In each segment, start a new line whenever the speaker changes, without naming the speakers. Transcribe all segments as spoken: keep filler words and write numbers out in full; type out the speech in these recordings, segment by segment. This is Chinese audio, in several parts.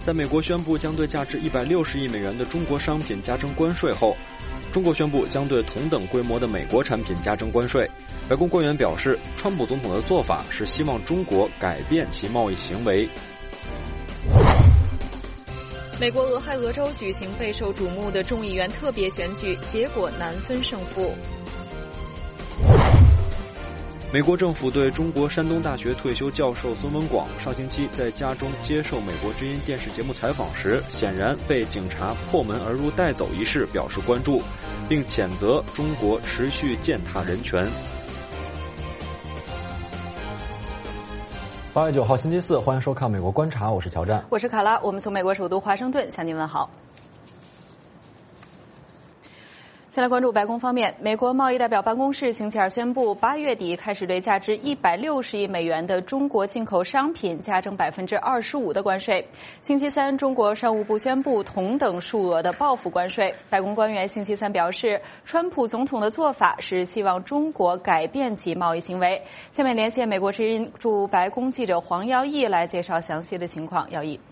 在美国宣布将对价值一百六十亿美元的中国商品加征关税后，中国宣布将对同等规模的美国产品加征关税。白宫官员表示，川普总统的做法是希望中国改变其贸易行为。
美国俄亥俄州举行备受瞩目的众议员特别选举，结果难分胜负。
美国政府对中国山东大学退休教授孙文广上星期在家中接受美国之音电视节目采访时，显然被警察破门而入带走一事表示关注，并谴责中国持续践踏人权。
八月九号星期四，欢迎收看《美国观察》，我是乔战，
我是卡拉，我们从美国首都华盛顿向您问好。先来关注白宫方面，美国贸易代表办公室星期二宣布，八月底开始对价值一百六十亿美元的中国进口商品加征百分之二十五的关税。星期三，中国商务部宣布同等数额的报复关税。白宫官员星期三表示，川普总统的做法是希望中国改变其贸易行为。下面连线美国之音驻白宫记者黄耀义来介绍详细的情况。耀义，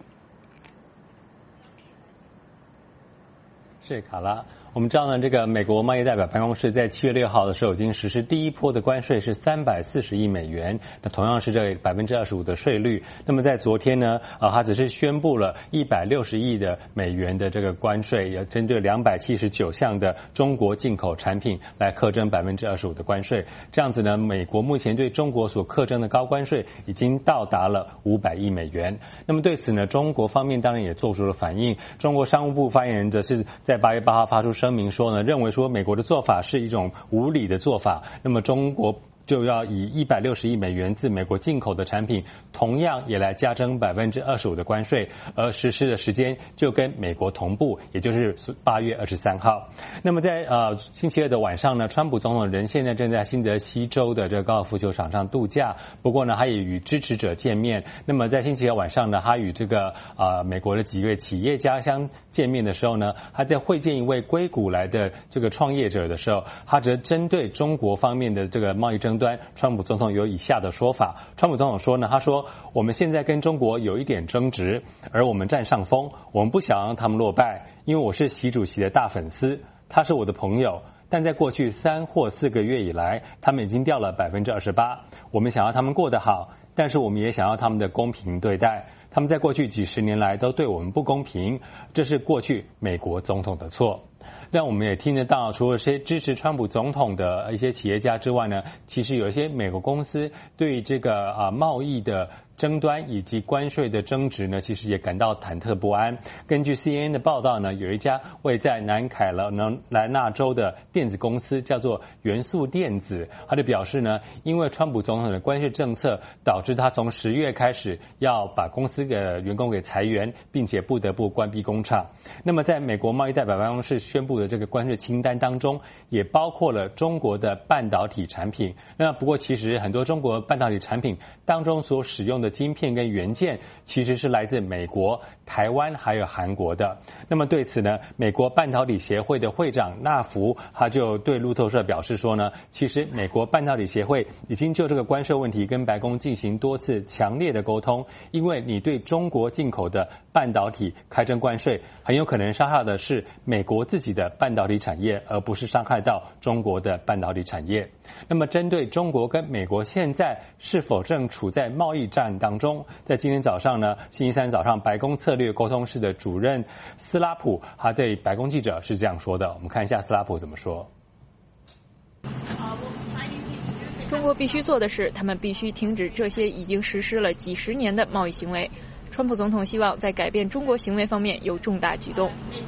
是卡拉。我们知道呢，这个美国贸易代表办公室在七月六号的时候已经实施第一波的关税，是三百四十亿美元，那同样是这百分之二十五的税率。那么在昨天呢，啊，他只是宣布了一百六十亿的美元的这个关税，也针对两百七十九项的中国进口产品来课征百分之二十五的关税。这样子呢，美国目前对中国所课征的高关税已经到达了五百亿美元。那么对此呢，中国方面当然也做出了反应。中国商务部发言人则是在八月八号发出声明说呢，认为说美国的做法是一种无理的做法，那么中国就要以一百六十亿美元自美国进口的产品，同样也来加征百分之二十五的关税，而实施的时间就跟美国同步，也就是八月二十三号。那么在呃星期二的晚上呢，川普总统人现在正在新泽西州的这个高尔夫球场上度假，不过呢，他也与支持者见面。那么在星期二晚上呢，他与这个呃美国的几位企业家相见面的时候呢，他在会见一位硅谷来的这个创业者的时候，他则针对中国方面的这个贸易争端，川普总统有以下的说法。川普总统说呢，他说我们现在跟中国有一点争执，而我们占上风，我们不想让他们落败，因为我是习主席的大粉丝，他是我的朋友，但在过去三或四个月以来，他们已经掉了百分之二十八。我们想要他们过得好，但是我们也想要他们的公平对待。他们在过去几十年来都对我们不公平，这是过去美国总统的错。但我们也听得到，除了些支持川普总统的一些企业家之外呢，其实有一些美国公司对这个啊贸易的争端以及关税的争执呢，其实也感到忐忑不安。根据 C N N 的报道呢，有一家位在南卡罗来纳州的电子公司叫做元素电子，他就表示呢，因为川普总统的关税政策，导致他从十月开始要把公司的员工给裁员，并且不得不关闭工厂。那么在美国贸易代表办公室宣布的这个关税清单当中，也包括了中国的半导体产品。那不过其实很多中国半导体产品当中所使用的晶片跟元件其实是来自美国、台湾还有韩国的。那么对此呢，美国半导体协会的会长纳福他就对路透社表示说呢，其实美国半导体协会已经就这个关税问题跟白宫进行多次强烈的沟通，因为你对中国进口的半导体开征关税，很有可能伤害的是美国自己的半导体产业，而不是伤害到中国的半导体产业。那么针对中国跟美国现在是否正处在贸易战当中，在今天早上呢，星期三早上白宫策略沟通室的主任斯拉普他对白宫记者是这样说的，我们看一下斯拉普怎么说。
中国必须做的是，他们必须停止这些已经实施了几十年的贸易行为。川普总统希望在改变中国行为方面有重大举动。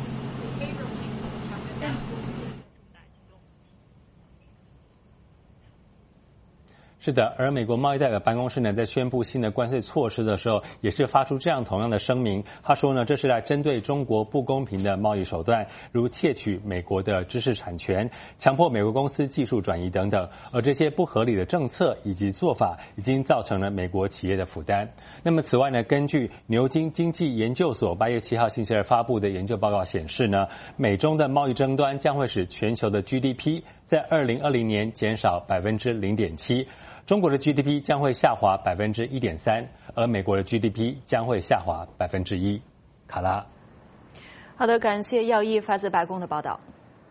是的，而美国贸易代表办公室呢，在宣布新的关税措施的时候，也是发出这样同样的声明。他说呢，这是来针对中国不公平的贸易手段，如窃取美国的知识产权、强迫美国公司技术转移等等。而这些不合理的政策以及做法，已经造成了美国企业的负担。那么，此外呢，根据牛津经济研究所八月七号星期二发布的研究报告显示呢，美中的贸易争端将会使全球的 G D P 在二零二零年减少百分之零点七。中国的 G D P 将会下滑百分之一点三，而美国的 G D P 将会下滑百分之一。 卡拉。
好的，感谢耀一发自白宫的报道。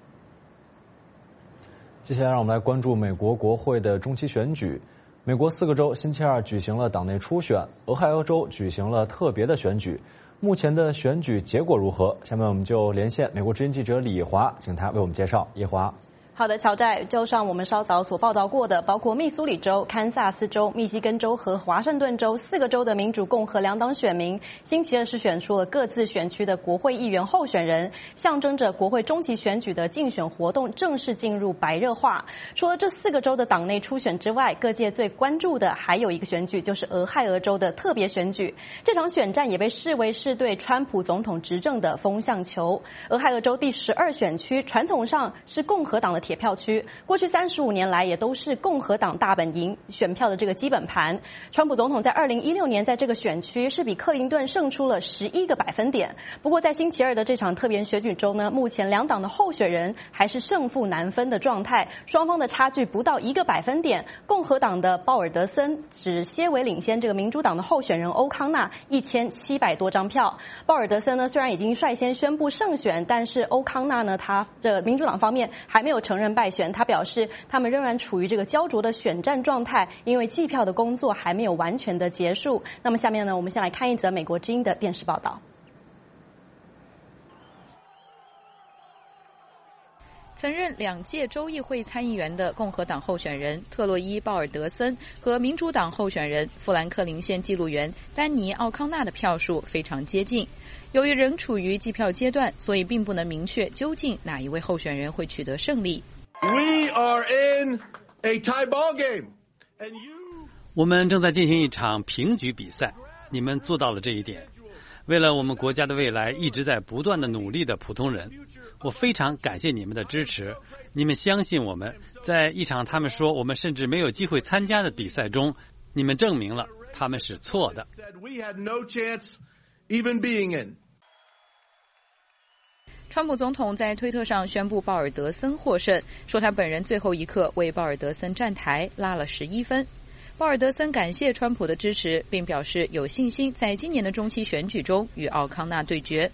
接下来让我们来关注美国国会的中期选举。美国四个州星期二举行了党内初选，俄亥俄州举行了特别的选举。目前的选举结果如何？下面我们就连线美国之音记者李华，请他为我们介绍。叶华。
好的，乔寨，就像我们稍早所报道过的，包括密苏里州、堪萨斯州、密西根州和华盛顿州四个州的民主、共和两党选民，星期二是选出了各自选区的国会议员候选人，象征着国会中期选举的竞选活动正式进入白热化。除了这四个州的党内初选之外，各界最关注的还有一个选举，就是俄亥俄州的特别选举。这场选战也被视为是对川普总统执政的风向球。俄亥俄州第十二选区传统上是共和党的铁票区，过去三十五年来也都是共和党大本营选票的这个基本盘。川普总统在二零一六年在这个选区是比克林顿胜出了十一个百分点。不过在星期二的这场特别选举中呢，目前两党的候选人还是胜负难分的状态，双方的差距不到一个百分点。共和党的鲍尔德森只些微领先这个民主党的候选人欧康纳一千七百多张票。鲍尔德森呢虽然已经率先宣布胜选，但是欧康纳呢他的民主党方面还没有承认败选，他表示他们仍然处于这个焦灼的选战状态，因为计票的工作还没有完全的结束。那么下面呢，我们先来看一则美国之音的电视报道。
曾任两届州议会参议员的共和党候选人特洛伊·鲍尔德森和民主党候选人富兰克林县记录员丹尼·奥康纳的票数非常接近。由于仍处于计票阶段，所以并不能明确究竟哪一位候选人会取得胜利。
We are in a tie ball game, and you...
我们正在进行一场平局比赛，你们做到了这一点。为了我们国家的未来一直在不断的努力的普通人，我非常感谢你们的支持。你们相信我们，在一场他们说我们甚至没有机会参加的比赛中，你们证明了他们是错的。
川普总统在推特上宣布鲍尔德森获胜，说他本人最后一刻为鲍尔德森站台，拉了十一分。鲍尔德森感谢川普的支持，并表示有信心在今年的中期选举中与奥康纳对决。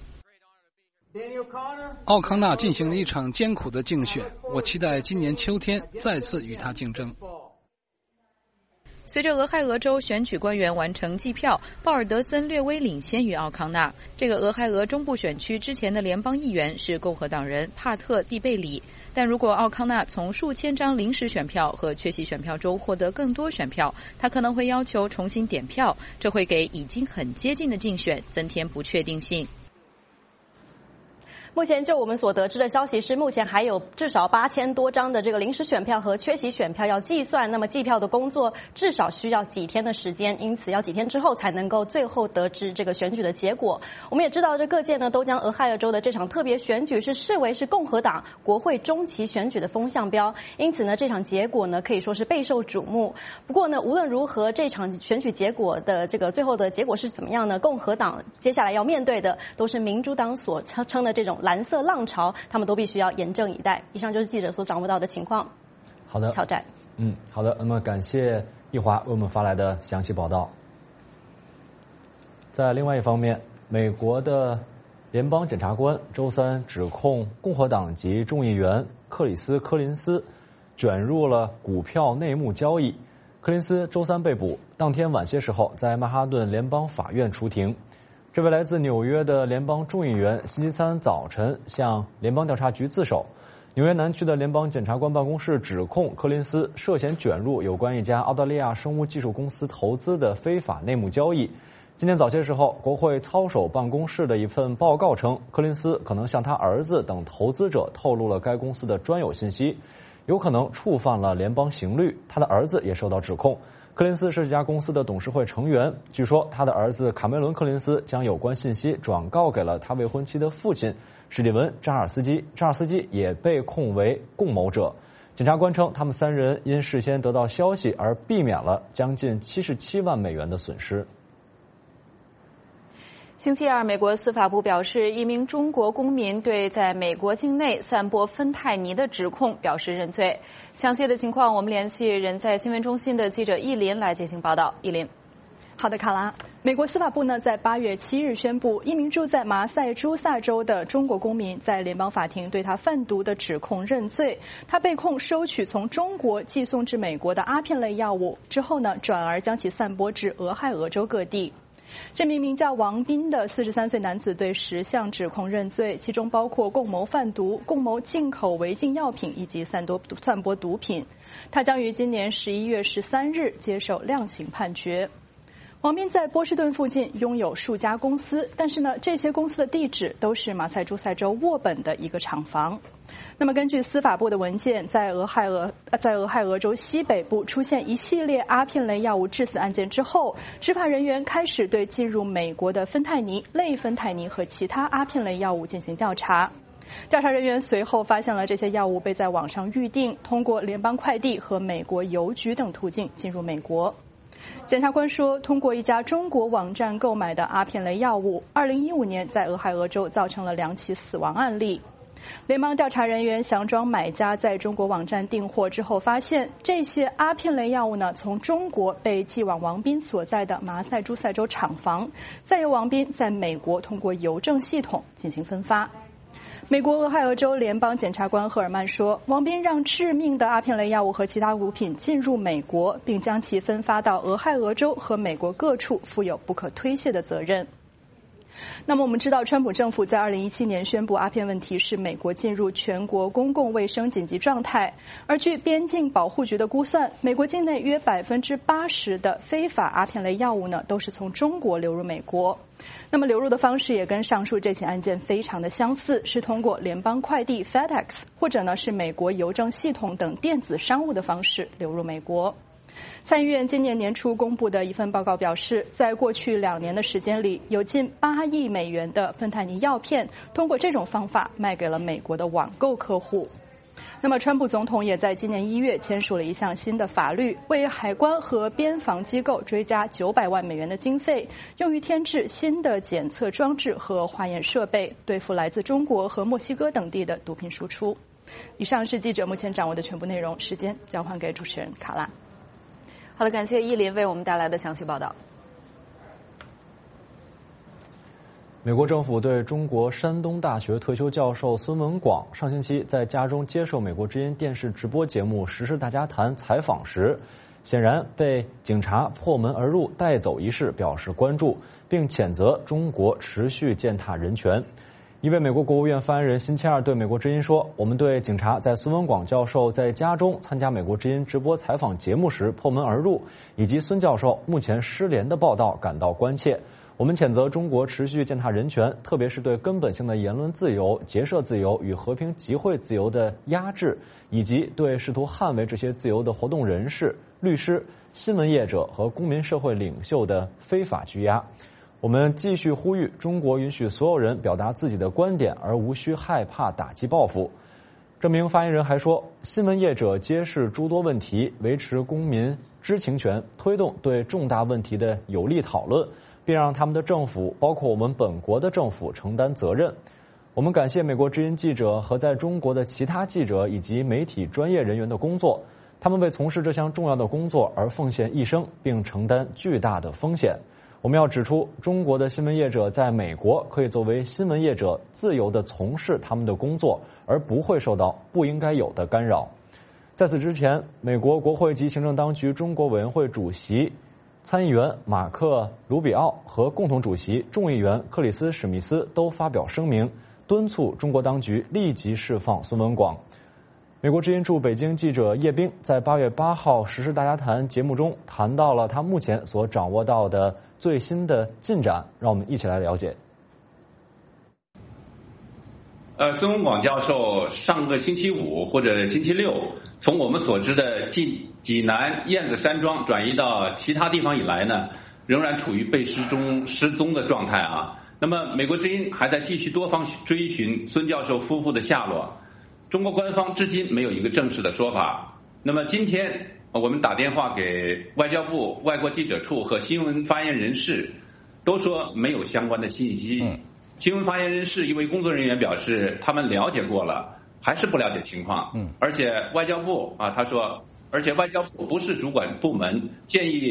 奥康纳进行了一场艰苦的竞选，我期待今年秋天再次与他竞争。
随着俄亥俄州选举官员完成计票，鲍尔德森略微领先于奥康纳。这个俄亥俄中部选区之前的联邦议员是共和党人帕特·蒂贝里，但如果奥康纳从数千张临时选票和缺席选票中获得更多选票，他可能会要求重新点票，这会给已经很接近的竞选增添不确定性。
目前就我们所得知的消息是，目前还有至少八千多张的这个临时选票和缺席选票要计算，那么计票的工作至少需要几天的时间，因此要几天之后才能够最后得知这个选举的结果。我们也知道，这各界呢都将俄亥俄州的这场特别选举是视为是共和党国会中期选举的风向标，因此呢这场结果呢可以说是备受瞩目。不过呢无论如何，这场选举结果的这个最后的结果是怎么样呢？共和党接下来要面对的都是民主党所称的这种蓝色浪潮，他们都必须要严阵以待。以上就是记者所掌握到的情况。
好的，
乔寨。
嗯，好的。那么感谢易华为我们发来的详细报道。在另外一方面，美国的联邦检察官周三指控共和党籍众议员克里斯·柯林斯卷入了股票内幕交易。柯林斯周三被捕，当天晚些时候在曼哈顿联邦法院出庭。这位来自纽约的联邦众议员星期三早晨向联邦调查局自首。纽约南区的联邦检察官办公室指控柯林斯涉嫌卷入有关一家澳大利亚生物技术公司投资的非法内幕交易。今天早些时候，国会操守办公室的一份报告称，柯林斯可能向他儿子等投资者透露了该公司的专有信息，有可能触犯了联邦刑律。他的儿子也受到指控。柯林斯是这家公司的董事会成员，据说他的儿子卡梅伦·柯林斯将有关信息转告给了他未婚妻的父亲史蒂文·扎尔斯基，扎尔斯基也被控为共谋者。检察官称，他们三人因事先得到消息而避免了将近七十七万美元的损失。
星期二，美国司法部表示，一名中国公民对在美国境内散播芬太尼的指控表示认罪。详细的情况，我们联系人在新闻中心的记者易林来进行报道。易林。
好的，卡拉。美国司法部呢，在八月七日宣布，一名住在马赛诸塞州的中国公民在联邦法庭对他贩毒的指控认罪。他被控收取从中国寄送至美国的阿片类药物之后呢，转而将其散播至俄亥俄州各地。这名名叫王斌的四十三岁男子对十项指控认罪，其中包括共谋贩毒、共谋进口违禁药品以及散播散播毒品。他将于今年十一月十三日接受量刑判决。王斌在波士顿附近拥有数家公司，但是呢，这些公司的地址都是马赛诸塞州沃本的一个厂房。那么，根据司法部的文件，在俄亥俄在俄亥俄州西北部出现一系列阿片类药物致死案件之后，执法人员开始对进入美国的芬太尼、类芬太尼和其他阿片类药物进行调查。调查人员随后发现了这些药物被在网上预定，通过联邦快递和美国邮局等途径进入美国。检察官说，通过一家中国网站购买的阿片类药物，二零一五年在俄亥俄州造成了两起死亡案例。联邦调查人员佯装买家在中国网站订货之后，发现这些阿片类药物呢，从中国被寄往王斌所在的马赛诸塞州厂房，再由王斌在美国通过邮政系统进行分发。美国俄亥俄州联邦检察官赫尔曼说，王斌让致命的阿片类药物和其他毒品进入美国，并将其分发到俄亥俄州和美国各处，负有不可推卸的责任。那么我们知道，川普政府在二零一七年宣布阿片问题是美国进入全国公共卫生紧急状态，而据边境保护局的估算，美国境内约百分之八十的非法阿片类药物呢，都是从中国流入美国。那么流入的方式也跟上述这起案件非常的相似，是通过联邦快递 FedEx 或者呢是美国邮政系统等电子商务的方式流入美国。参议院今年年初公布的一份报告表示，在过去两年的时间里，有近八亿美元的芬太尼药片通过这种方法卖给了美国的网购客户。那么川普总统也在今年一月签署了一项新的法律，为海关和边防机构追加九百万美元的经费，用于添置新的检测装置和化验设备，对付来自中国和墨西哥等地的毒品输出。以上是记者目前掌握的全部内容，时间交还给主持人卡拉。
好的，感谢依林为我们带来的详细报道。
美国政府对中国山东大学退休教授孙文广上星期在家中接受美国之音电视直播节目《时事大家谈》采访时，显然被警察破门而入带走一事表示关注，并谴责中国持续践踏人权。一位美国国务院发言人辛切尔对美国之音说，我们对警察在孙文广教授在家中参加美国之音直播采访节目时破门而入，以及孙教授目前失联的报道感到关切。我们谴责中国持续践踏人权，特别是对根本性的言论自由、结社自由与和平集会自由的压制，以及对试图捍卫这些自由的活动人士、律师、新闻业者和公民社会领袖的非法拘押。我们继续呼吁中国允许所有人表达自己的观点，而无需害怕打击报复。这名发言人还说，新闻业者揭示诸多问题，维持公民知情权，推动对重大问题的有力讨论，并让他们的政府，包括我们本国的政府承担责任。我们感谢美国之音记者和在中国的其他记者以及媒体专业人员的工作，他们为从事这项重要的工作而奉献一生，并承担巨大的风险。我们要指出，中国的新闻业者在美国可以作为新闻业者自由地从事他们的工作，而不会受到不应该有的干扰。在此之前，美国国会及行政当局中国委员会主席参议员马克·卢比奥和共同主席众议员克里斯·史密斯都发表声明，敦促中国当局立即释放孙文广。美国之音驻北京记者叶冰在八月八号《时事大家谈》节目中谈到了他目前所掌握到的最新的进展，让我们一起来了解。
呃，孙文广教授上个星期五或者星期六，从我们所知的济济南燕子山庄转移到其他地方以来呢，仍然处于被失踪失踪的状态啊。那么，美国之音还在继续多方追寻孙教授夫妇的下落。中国官方至今没有一个正式的说法。那么今天我们打电话给外交部外国记者处和新闻发言人士，都说没有相关的信息。嗯、新闻发言人士一位工作人员表示，他们了解过了，还是不了解情况。嗯，而且外交部啊，他说，而且外交部不是主管部门，建议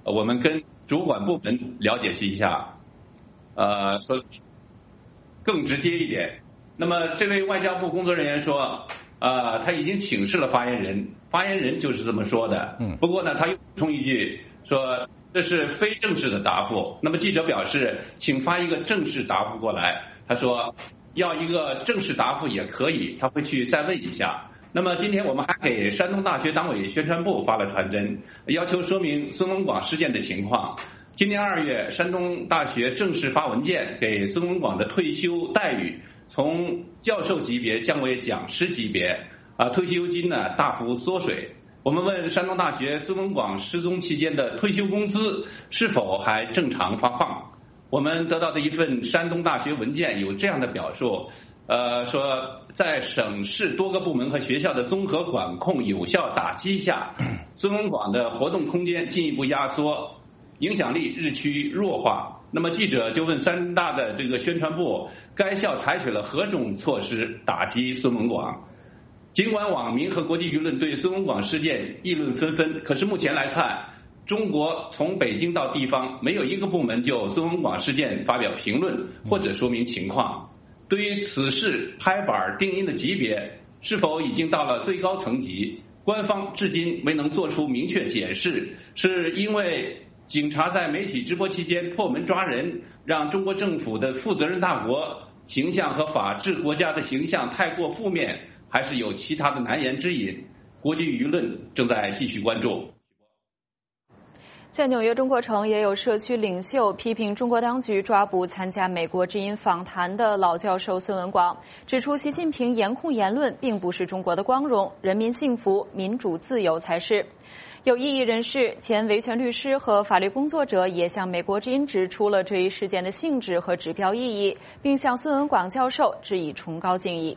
我们跟主管部门了解一下，呃，说更直接一点。那么这位外交部工作人员说，呃，他已经请示了发言人，发言人就是这么说的。嗯。不过呢，他又补充一句说这是非正式的答复。那么记者表示，请发一个正式答复过来。他说要一个正式答复也可以，他会去再问一下。那么今天我们还给山东大学党委宣传部发了传真，要求说明孙文广事件的情况。今年二月，山东大学正式发文件，给孙文广的退休待遇从教授级别降为讲师级别，啊，退休金呢大幅缩水。我们问山东大学孙文广失踪期间的退休工资是否还正常发放？我们得到的一份山东大学文件有这样的表述，呃，说在省市多个部门和学校的综合管控有效打击下，孙文广的活动空间进一步压缩，影响力日趋弱化。那么记者就问山大的这个宣传部，该校采取了何种措施打击孙文广？尽管网民和国际舆论对孙文广事件议论纷纷，可是目前来看，中国从北京到地方没有一个部门就孙文广事件发表评论或者说明情况。对于此事拍板定音的级别是否已经到了最高层级，官方至今没能做出明确解释，是因为警察在媒体直播期间破门抓人，让中国政府的负责任大国形象和法治国家的形象太过负面，还是有其他的难言之隐？国际舆论正在继续关注。
在纽约中国城，也有社区领袖批评中国当局抓捕参加美国之音访谈的老教授孙文广，指出习近平严控言论并不是中国的光荣，人民幸福、民主自由才是。有异议人士、前维权律师和法律工作者也向美国之音指出了这一事件的性质和指标意义，并向孙文广教授致以崇高敬意。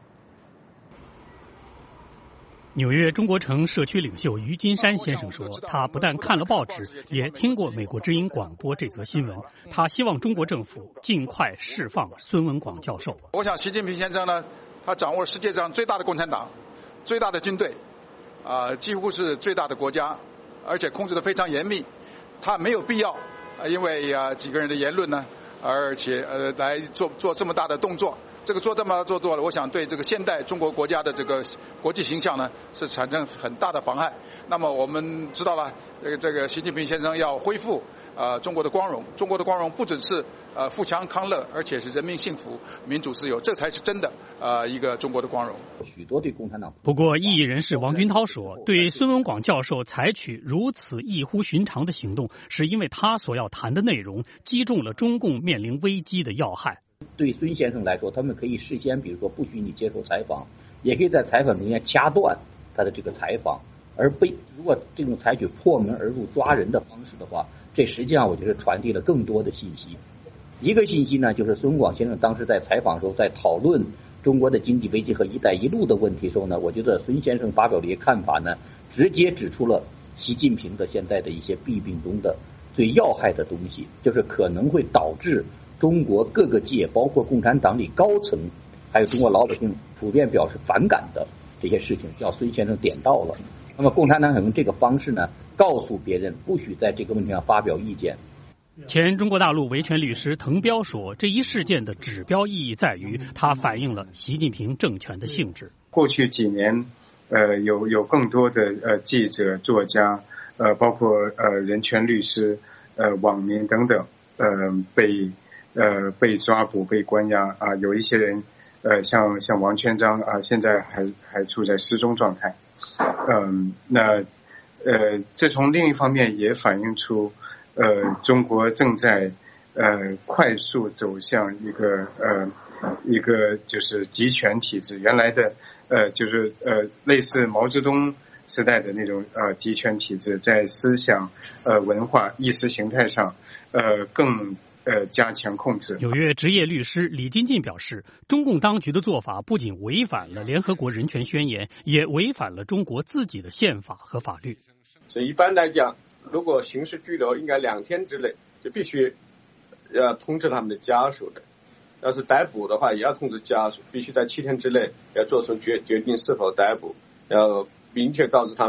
纽约中国城社区领袖于金山先生说，他不但看了报纸，也听过美国之音广播这则新闻。他希望中国政府尽快释放孙文广教授。
我想习近平先生呢，他掌握世界上最大的共产党、最大的军队，啊、呃，几乎是最大的国家，而且控制得非常严密。他没有必要啊，因为啊几个人的言论呢，而且呃来做做这么大的动作。这个做这么做做了，我想对这个现代中国国家的这个国际形象呢，是产生很大的妨害。那么我们知道了，这个这个习近平先生要恢复呃中国的光荣，中国的光荣不只是呃富强康乐，而且是人民幸福、民主自由，这才是真的呃一个中国的光荣。
许多对共产党。
不过，异议人士王军涛说，对孙文广教授采取如此异乎寻常的行动，是因为他所要谈的内容击中了中共面临危机的要害。
对孙先生来说，他们可以事先比如说不许你接受采访，也可以在采访中间掐断他的这个采访，而被如果这种采取破门而入抓人的方式的话，这实际上我觉得传递了更多的信息。一个信息呢，就是孙文广先生当时在采访的时候，在讨论中国的经济危机和一带一路的问题的时候呢，我觉得孙先生发表的一些看法呢，直接指出了习近平的现在的一些弊病中的最要害的东西，就是可能会导致中国各个界，包括共产党里高层，还有中国老百姓普遍表示反感的这些事情，叫孙先生点到了。那么共产党想用这个方式呢，告诉别人不许在这个问题上发表意见。
前中国大陆维权律师滕彪说，这一事件的指标意义在于，它反映了习近平政权的性质。
过去几年，呃，有有更多的呃记者、作家，呃，包括呃人权律师、呃网民等等，呃被。呃，被抓捕、被关押啊，有一些人，呃，像像王全璋啊，现在还还处在失踪状态。嗯，那呃，这从另一方面也反映出，呃，中国正在呃快速走向一个呃一个就是集权体制，原来的呃就是呃类似毛泽东时代的那种呃集权体制，在思想、呃文化、意识形态上，呃更。呃，加强控制。
纽约职业律师李金进表示，中共当局的做法不仅违反了联合国人权宣言，也违反了中国自己的宪法和法律。
所以一般来讲，如果刑事拘留，应该两天之内就必须要通知他们的家属的；要是逮捕的话，也要通知家属，必须在七天之内要做出决决定是否逮捕，要明确告诉他们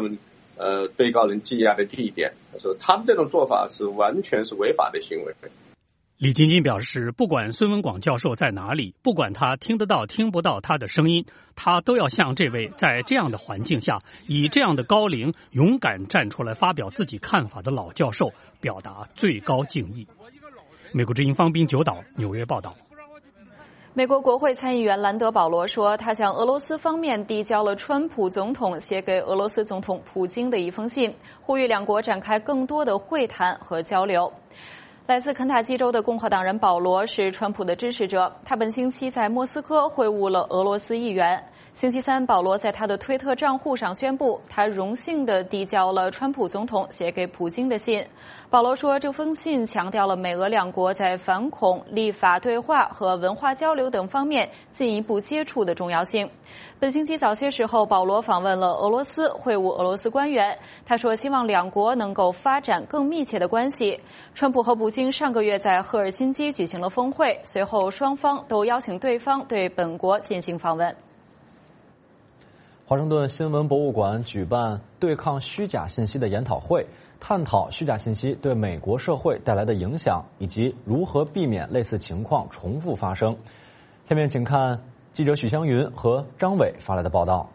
呃被告人羁押的地点。说他们这种做法是完全是违法的行为。
李晶晶表示，不管孙文广教授在哪里，不管他听得到听不到他的声音，他都要向这位在这样的环境下以这样的高龄勇敢站出来发表自己看法的老教授表达最高敬意。美国之音方斌九岛纽约报道。
美国国会参议员兰德保罗说，他向俄罗斯方面递交了川普总统写给俄罗斯总统普京的一封信，呼吁两国展开更多的会谈和交流。来自肯塔基州的共和党人保罗是川普的支持者，他本星期在莫斯科会晤了俄罗斯议员。星期三，保罗在他的推特账户上宣布，他荣幸地递交了川普总统写给普京的信。保罗说，这封信强调了美俄两国在反恐、立法对话和文化交流等方面进一步接触的重要性。本星期早些时候，保罗访问了俄罗斯，会晤俄罗斯官员。他说，希望两国能够发展更密切的关系。川普和普京上个月在赫尔辛基举行了峰会，随后双方都邀请对方对本国进行访问。
华盛顿新闻博物馆举办对抗虚假信息的研讨会，探讨虚假信息对美国社会带来的影响，以及如何避免类似情况重复发生。下面请看记者许湘云和张伟发来的报道。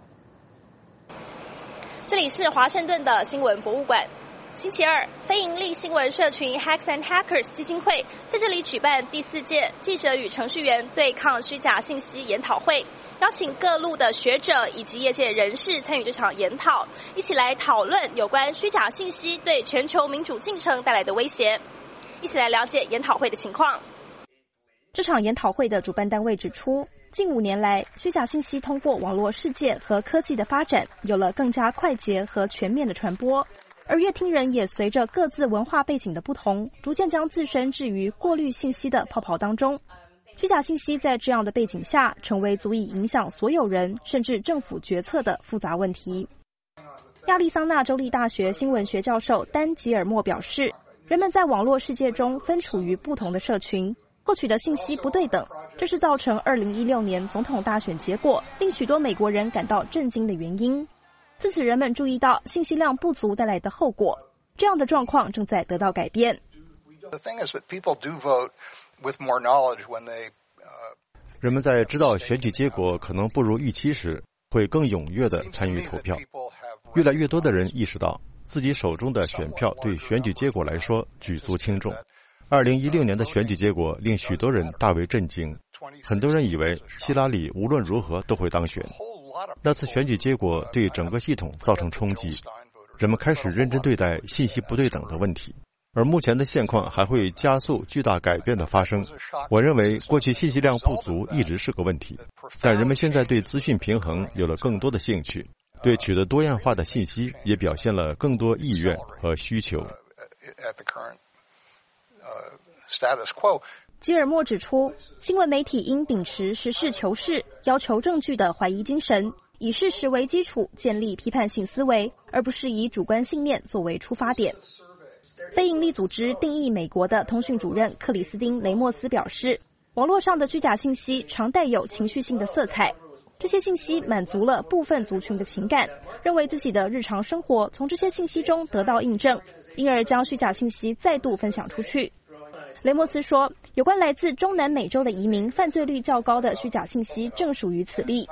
这里是华盛顿的新闻博物馆。星期二，非营利新闻社群 Hacks and Hackers 基金会在这里举办第四届记者与程序员对抗虚假信息研讨会，邀请各路的学者以及业界人士参与这场研讨，一起来讨论有关虚假信息对全球民主进程带来的威胁。一起来了解研讨会的情况。
这场研讨会的主办单位指出，近五年来，虚假信息通过网络世界和科技的发展，有了更加快捷和全面的传播。而乐听人也随着各自文化背景的不同，逐渐将自身置于过滤信息的泡泡当中。虚假信息在这样的背景下，成为足以影响所有人甚至政府决策的复杂问题。亚利桑那州立大学新闻学教授丹吉尔默表示，人们在网络世界中分处于不同的社群，获取的信息不对等，这是造成二零一六年总统大选结果令许多美国人感到震惊的原因。自此，人们注意到信息量不足带来的后果，这样的状况正在得到改变。
人们在知道选举结果可能不如预期时，会更踊跃地参与投票。越来越多的人意识到，自己手中的选票对选举结果来说举足轻重。二零一六年的选举结果令许多人大为震惊，很多人以为希拉里无论如何都会当选。那次选举结果对整个系统造成冲击，人们开始认真对待信息不对等的问题，而目前的现况还会加速巨大改变的发生。我认为过去信息量不足一直是个问题，但人们现在对资讯平衡有了更多的兴趣，对取得多样化的信息也表现了更多意愿和需求。
吉尔默指出，新闻媒体应秉持实事求是、要求证据的怀疑精神，以事实为基础建立批判性思维，而不是以主观信念作为出发点。非营利组织定义美国的通讯主任克里斯汀·雷莫斯表示，网络上的虚假信息常带有情绪性的色彩，这些信息满足了部分族群的情感，认为自己的日常生活从这些信息中得到印证，因而将虚假信息再度分享出去。雷莫斯说，有关来自中南美洲的移民犯罪率较高的虚假信息正属于此例。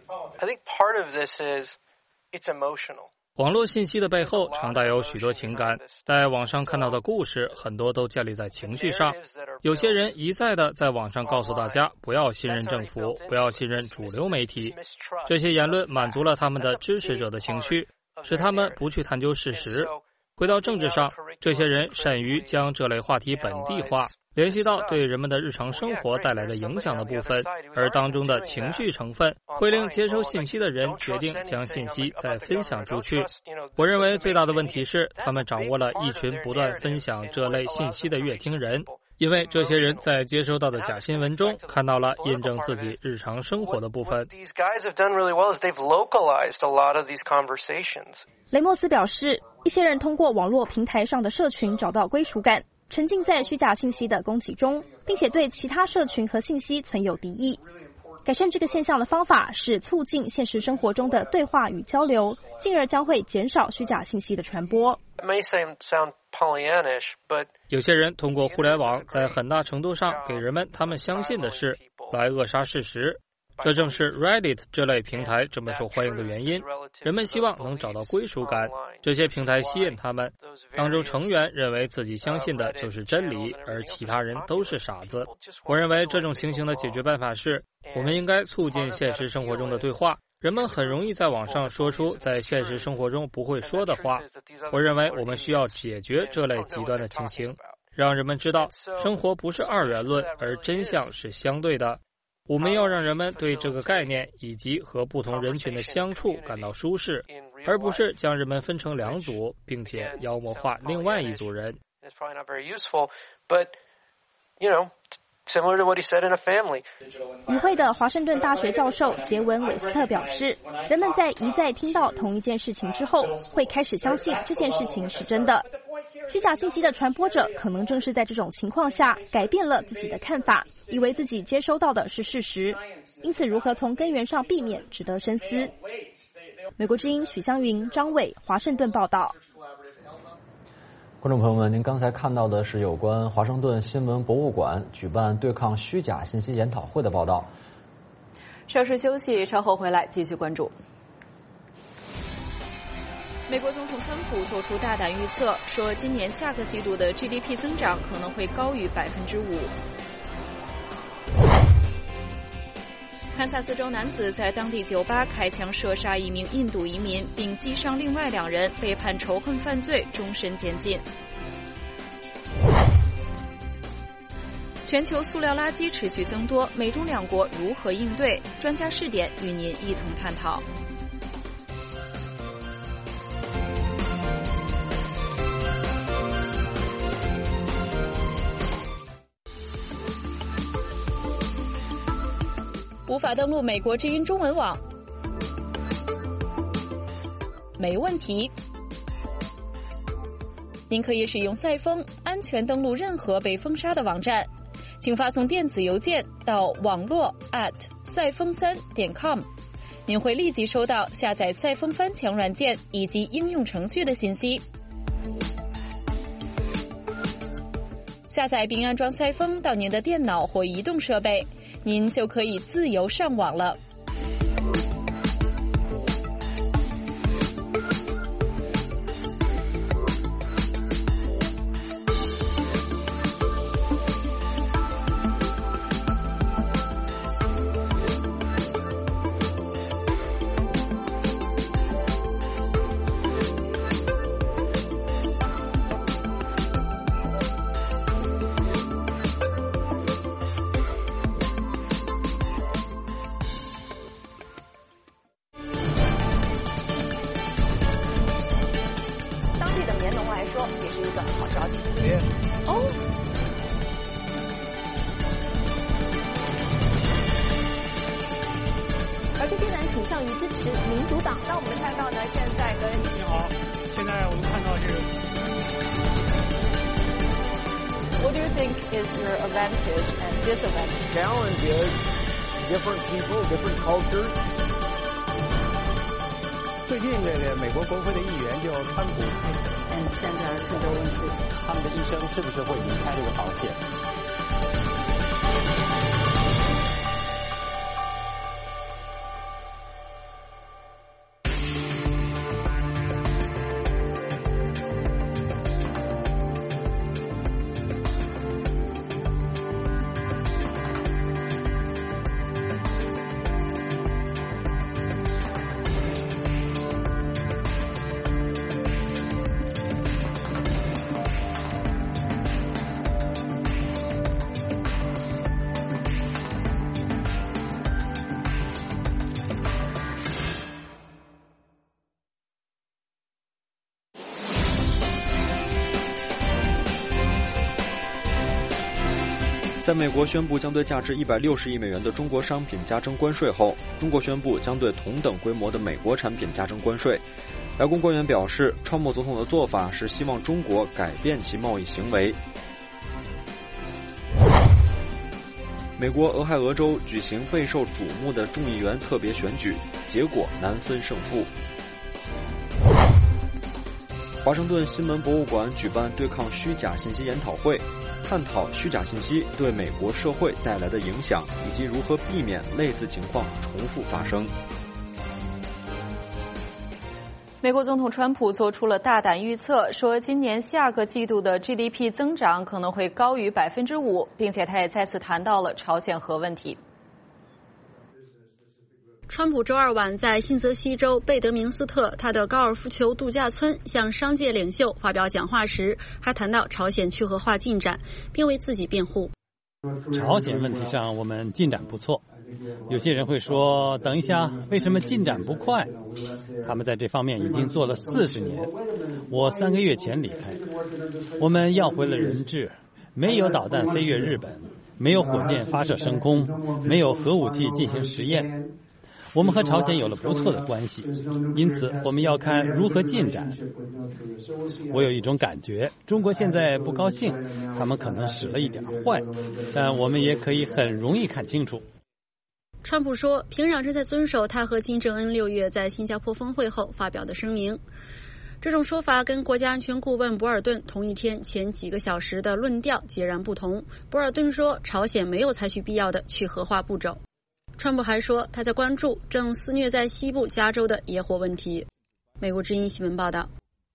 网络信息的背后常带有许多情感，在网上看到的故事很多都建立在情绪上。有些人一再的在网上告诉大家不要信任政府，不要信任主流媒体，这些言论满足了他们的支持者的情绪，使他们不去探究事实。回到政治上，这些人善于将这类话题本地化，联系到对人们的日常生活带来的影响的部分，而当中的情绪成分会令接收信息的人决定将信息再分享出去。我认为最大的问题是，他们掌握了一群不断分享这类信息的乐听人，因为这些人在接收到的假新闻中看到了印证自己日常生活的部分。
雷莫斯表示，一些人通过网络平台上的社群找到归属感，沉浸在虚假信息的攻击中，并且对其他社群和信息存有敌意。 改善这个现象的方法是促进现实生活中的对话与交流，进而将会减少虚假信息的传播。
有些人通过互联网在很大程度上给人们他们相信的事来扼杀事实，这正是 Reddit 这类平台这么受欢迎的原因。人们希望能找到归属感，这些平台吸引他们，当中成员认为自己相信的就是真理，而其他人都是傻子。我认为这种情形的解决办法是，我们应该促进现实生活中的对话。人们很容易在网上说出在现实生活中不会说的话。我认为我们需要解决这类极端的情形，让人们知道生活不是二元论，而真相是相对的。我们要让人们对这个概念以及和不同人群的相处感到舒适，而不是将人们分成两组，并且妖魔化另外一组人。
与会的华盛顿大学教授杰文·韦斯特表示，人们在一再听到同一件事情之后，会开始相信这件事情是真的。虚假信息的传播者可能正是在这种情况下改变了自己的看法，以为自己接收到的是事实。因此，如何从根源上避免，值得深思。美国之音许湘云、张伟，华盛顿报道。
观众朋友们，您刚才看到的是有关华盛顿新闻博物馆举办对抗虚假信息研讨会的报道。
稍事休息，稍后回来继续关注。美国总统川普做出大胆预测，说今年下个季度的 G D P 增长可能会高于百分之五。堪萨斯州男子在当地酒吧开枪射杀一名印度移民，并击伤另外两人，被判仇恨犯罪，终身监禁。全球塑料垃圾持续增多，美中两国如何应对？专家视点与您一同探讨。无法登录美国之音中文网？没问题，您可以使用赛风安全登录任何被封杀的网站，请发送电子邮件到网络 at 赛风三点 com， 您会立即收到下载赛风翻墙软件以及应用程序的信息。下载并安装赛风到您的电脑或移动设备，您就可以自由上网了。
而这些人倾向于支持民主党。那我们看到呢，现在跟
你好，现在我们看到这个。
What do you think is your advantage and disadvantage?
Challenge is different people, different cultures.
最近这个美国国会的议员就川普，
嗯，现在这个问题，
他们的一生是不是会离开这个保险？
在美国宣布将对价值一百六十亿美元的中国商品加征关税后，中国宣布将对同等规模的美国产品加征关税。白宫官员表示，川普总统的做法是希望中国改变其贸易行为。 美国俄亥俄州举行备受瞩目的众议员特别选举，结果难分胜负。华盛顿新闻博物馆举办对抗虚假信息研讨会，探讨虚假信息对美国社会带来的影响，以及如何避免类似情况重复发生。
美国总统川普做出了大胆预测，说今年下个季度的 G D P 增长可能会高于百分之五，并且他也再次谈到了朝鲜核问题。
川普周二晚在新泽西州贝德明斯特他的高尔夫球度假村向商界领袖发表讲话时，还谈到朝鲜去核化进展，并为自己辩护。
朝鲜问题上我们进展不错，有些人会说，等一下，为什么进展不快？他们在这方面已经做了四十年，我三个月前离开。我们要回了人质，没有导弹飞越日本，没有火箭发射升空，没有核武器进行实验。我们和朝鲜有了不错的关系，因此我们要看如何进展。我有一种感觉，中国现在不高兴，他们可能使了一点坏，但我们也可以很容易看清楚。
川普说，平壤正在遵守他和金正恩六月在新加坡峰会后发表的声明。这种说法跟国家安全顾问博尔顿同一天前几个小时的论调截然不同。博尔顿说，朝鲜没有采取必要的去核化步骤。川普还说，他在关注正肆虐在西部加州的野火问题。美国之音新闻报道。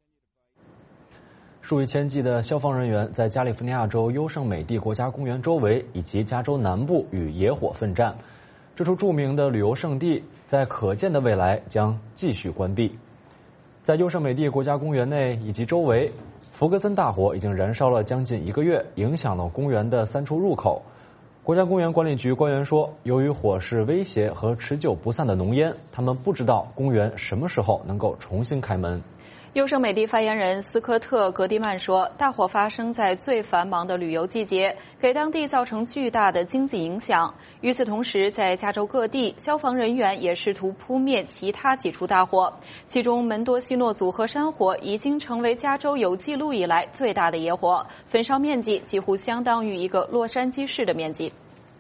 数以千计的消防人员在加利福尼亚州优胜美地国家公园周围以及加州南部与野火奋战。这处著名的旅游胜地在可见的未来将继续关闭。在优胜美地国家公园内以及周围，弗格森大火已经燃烧了将近一个月，影响了公园的三处入口。国家公园管理局官员说，由于火势威胁和持久不散的浓烟，他们不知道公园什么时候能够重新开门。
优胜美地发言人斯科特·格迪曼说，大火发生在最繁忙的旅游季节，给当地造成巨大的经济影响。与此同时，在加州各地，消防人员也试图扑灭其他几处大火，其中门多西诺组合山火已经成为加州有记录以来最大的野火，焚烧面积几乎相当于一个洛杉矶市的面积。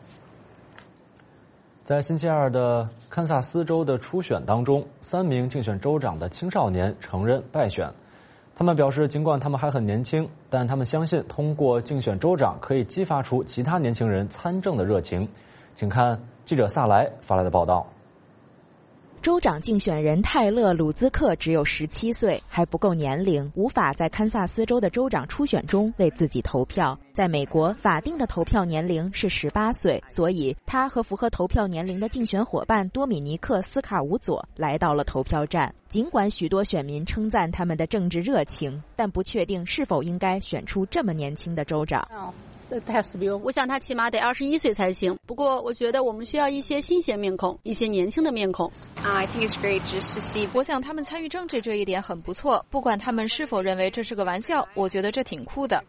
在星期二的堪萨斯州的初选当中，三名竞选州长的青少年承认败选。他们表示，尽管他们还很年轻，但他们相信通过竞选州长可以激发出其他年轻人参政的热情。请看记者萨莱发来的报道。
州长竞选人泰勒·鲁兹克只有十七岁，还不够年龄，无法在堪萨斯州的州长初选中为自己投票。在美国，法定的投票年龄是十八岁，所以他和符合投票年龄的竞选伙伴多米尼克·斯卡伍佐来到了投票站。尽管许多选民称赞他们的政治热情，但不确定是否应该选出这么年轻的州长。
我想他起码得二十一岁才行。不过，我觉得我们需要一些新鲜面孔，一些年轻的面孔。
I think it's great just to see. 我想他们参与政治这一点很不错，不管他们是否认为这是个玩笑，我觉得这挺酷的。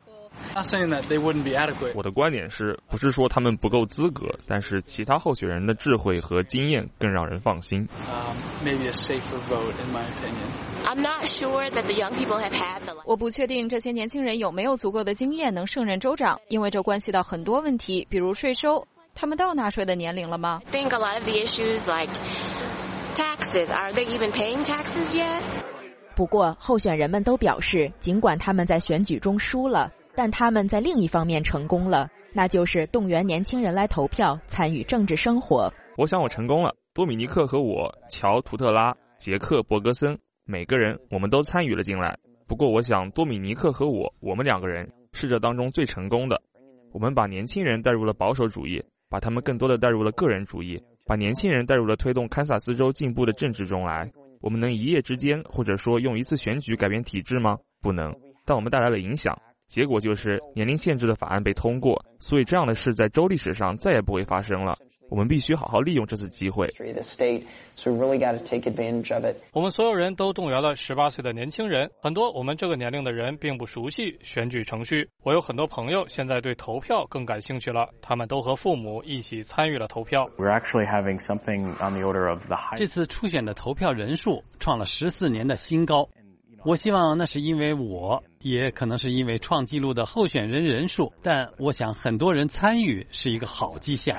我的观点是，不是说他们不够资格，但是其他候选人的智慧和经验更让人放心。
我不确定这些年轻人有没有足够的经验能胜任州长，因为这关系到很多问题，比如税收。他们到纳税的年龄了吗？
I think a lot of the issues like taxes, are they even paying taxes yet?
不过，候选人们都表示，尽管他们在选举中输了，但他们在另一方面成功了，那就是动员年轻人来投票，参与政治生活。
我想我成功了。多米尼克和我，乔·图特拉、杰克·伯格森，每个人我们都参与了进来。不过，我想多米尼克和我，我们两个人是这当中最成功的。我们把年轻人带入了保守主义，把他们更多的带入了个人主义，把年轻人带入了推动堪萨斯州进步的政治中来。我们能一夜之间，或者说用一次选举改变体制吗？不能。但我们带来了影响，结果就是年龄限制的法案被通过，所以这样的事在州历史上再也不会发生了。我们必须好好利用这次机会。
我们所有人都动员了十八岁的年轻人，很多我们这个年龄的人并不熟悉选举程序。我有很多朋友现在对投票更感兴趣了，他们都和父母一起参与了投票。
这次初选的投票人数创了十四年的新高。
我希望那是因为我，也可能是因为创纪录的候选人人数，但我想很多人参与是一个好迹象。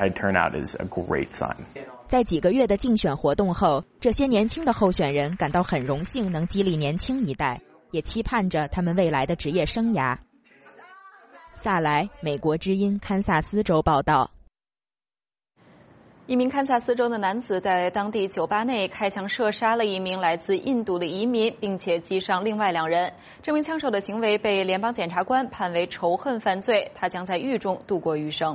在几个月的竞选活动后，这些年轻的候选人感到很荣幸能激励年轻一代，也期盼着他们未来的职业生涯。萨莱，美国之音堪萨斯州报道。
一名堪萨斯州的男子在当地酒吧内开枪射杀了一名来自印度的移民，并且击伤另外两人。这名枪手的行为被联邦检察官判为仇恨犯罪，他将在狱中度过余生。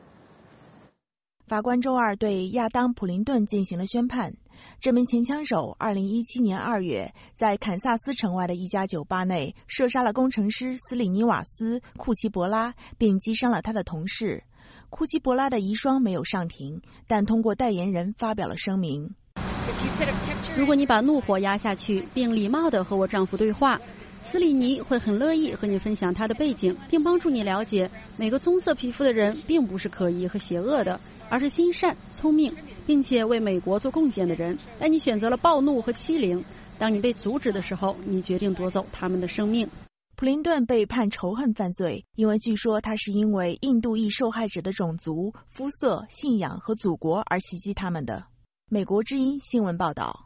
法官周二对亚当·普林顿进行了宣判。这名前枪手二零一七年二月在堪萨斯城外的一家酒吧内射杀了工程师斯里尼瓦斯·库奇伯拉，并击伤了他的同事。库奇伯拉的遗孀没有上庭，但通过代言人发表了声明。
如果你把怒火压下去，并礼貌地和我丈夫对话，斯里尼会很乐意和你分享他的背景，并帮助你了解每个棕色皮肤的人并不是可疑和邪恶的，而是心善、聪明，并且为美国做贡献的人。但你选择了暴怒和欺凌，当你被阻止的时候，你决定夺走他们的生命。
普林顿被判仇恨犯罪，因为据说他是因为印度裔受害者的种族、肤色、信仰和祖国而袭击他们的。美国之音新闻报道。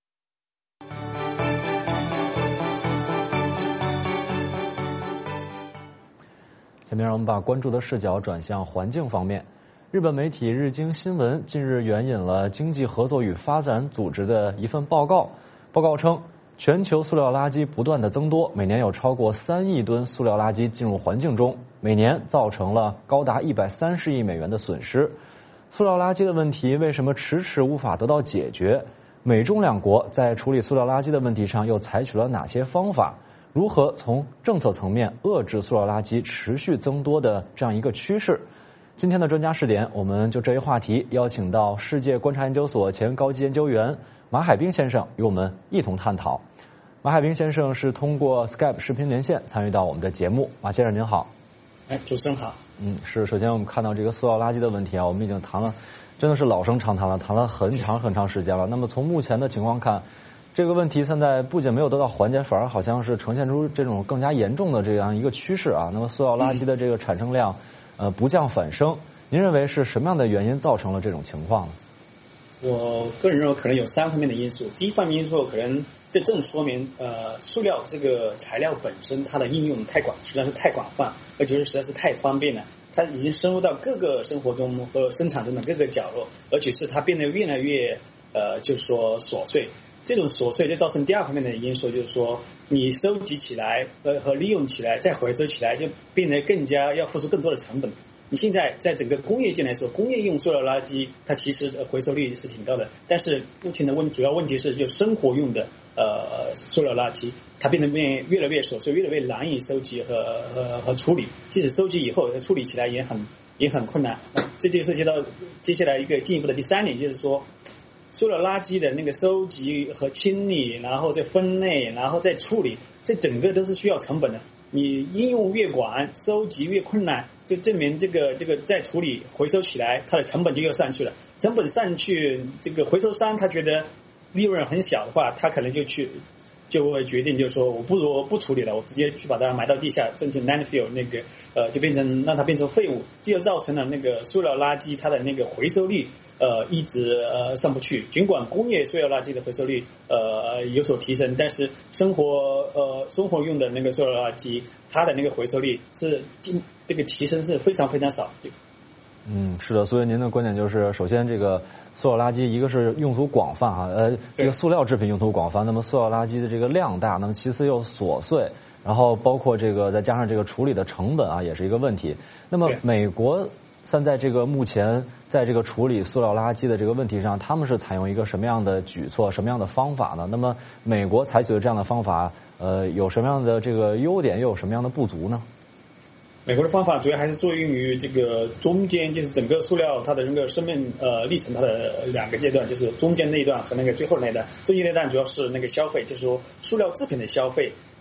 下面让我们把关注的视角转向环境方面。日本媒体日经新闻近日援引了经济合作与发展组织的一份报告，报告称，全球塑料垃圾不断的增多，每年有超过三亿吨塑料垃圾进入环境中，每年造成了高达一百三十亿美元的损失。塑料垃圾的问题为什么迟迟无法得到解决？美中两国在处理塑料垃圾的问题上又采取了哪些方法？如何从政策层面遏制塑料垃圾持续增多的这样一个趋势？今天的专家视点，我们就这一话题邀请到世界观察研究所前高级研究员马海兵先生与我们一同探讨。马海兵先生是通过 Skype 视频连线参与到我们的节目。马先生您好。
哎，主持人好。
嗯，是。首先我们看到这个塑料垃圾的问题啊，我们已经谈了，真的是老生常谈了，谈了很长很长时间了。那么从目前的情况看，这个问题现在不仅没有得到缓解，反而好像是呈现出这种更加严重的这样一个趋势啊。那么塑料垃圾的这个产生量，呃，不降反升。您认为是什么样的原因造成了这种情况呢？
我个人认为可能有三方面的因素。第一方面因素可能这正说明，呃，塑料这个材料本身它的应用太广，实际上是太广泛，而且是实在是太方便了。它已经深入到各个生活中和生产中的各个角落，而且是它变得越来越呃，就是说琐碎。这种琐碎就造成第二方面的因素，就是说你收集起来和和利用起来再回收起来，就变得更加要付出更多的成本。你现在在整个工业界来说，工业用塑料垃圾它其实回收率是挺高的，但是目前的问主要问题是，就生活用的呃塑料垃圾，它变得变越来越琐碎，越来越难以收集和和和处理。即使收集以后，处理起来也很也很困难。这就涉及到接下来一个进一步的第三点，就是说，塑料垃圾的那个收集和清理，然后再分类，然后再处理，这整个都是需要成本的。你应用越广，收集越困难，就证明这个这个再处理回收起来，它的成本就又上去了。成本上去，这个回收商他觉得利润很小的话，他可能就去就会决定，就是说我不如不处理了，我直接去把它埋到地下，进行 landfill 那个呃，就变成让它变成废物，这就造成了那个塑料垃圾它的那个回收率呃一直呃上不去。尽管工业塑料垃圾的回收率呃有所提升，但是生活呃生活用的那个塑料垃圾，它的那个回收率是这个提升是非常非常少。对。
嗯，是的，所以您的观点就是，首先这个塑料垃圾，一个是用途广泛哈，呃，这个塑料制品用途广泛，那么塑料垃圾的这个量大，那么其次又琐碎，然后包括这个再加上这个处理的成本啊，也是一个问题。那么美国现在这个目前在这个处理塑料垃圾的这个问题上，他们是采用一个什么样的举措、什么样的方法呢？那么美国采取的这样的方法，呃，有什么样的这个优点，又有什么样的不足呢？
美国的方法主要还是作用于这个中间，就是整个塑料它的那个生命呃历程它的两个阶段，就是中间那一段和那个最后那一段。中间那一段主要是那个消费，就是说塑料制品的消费，呃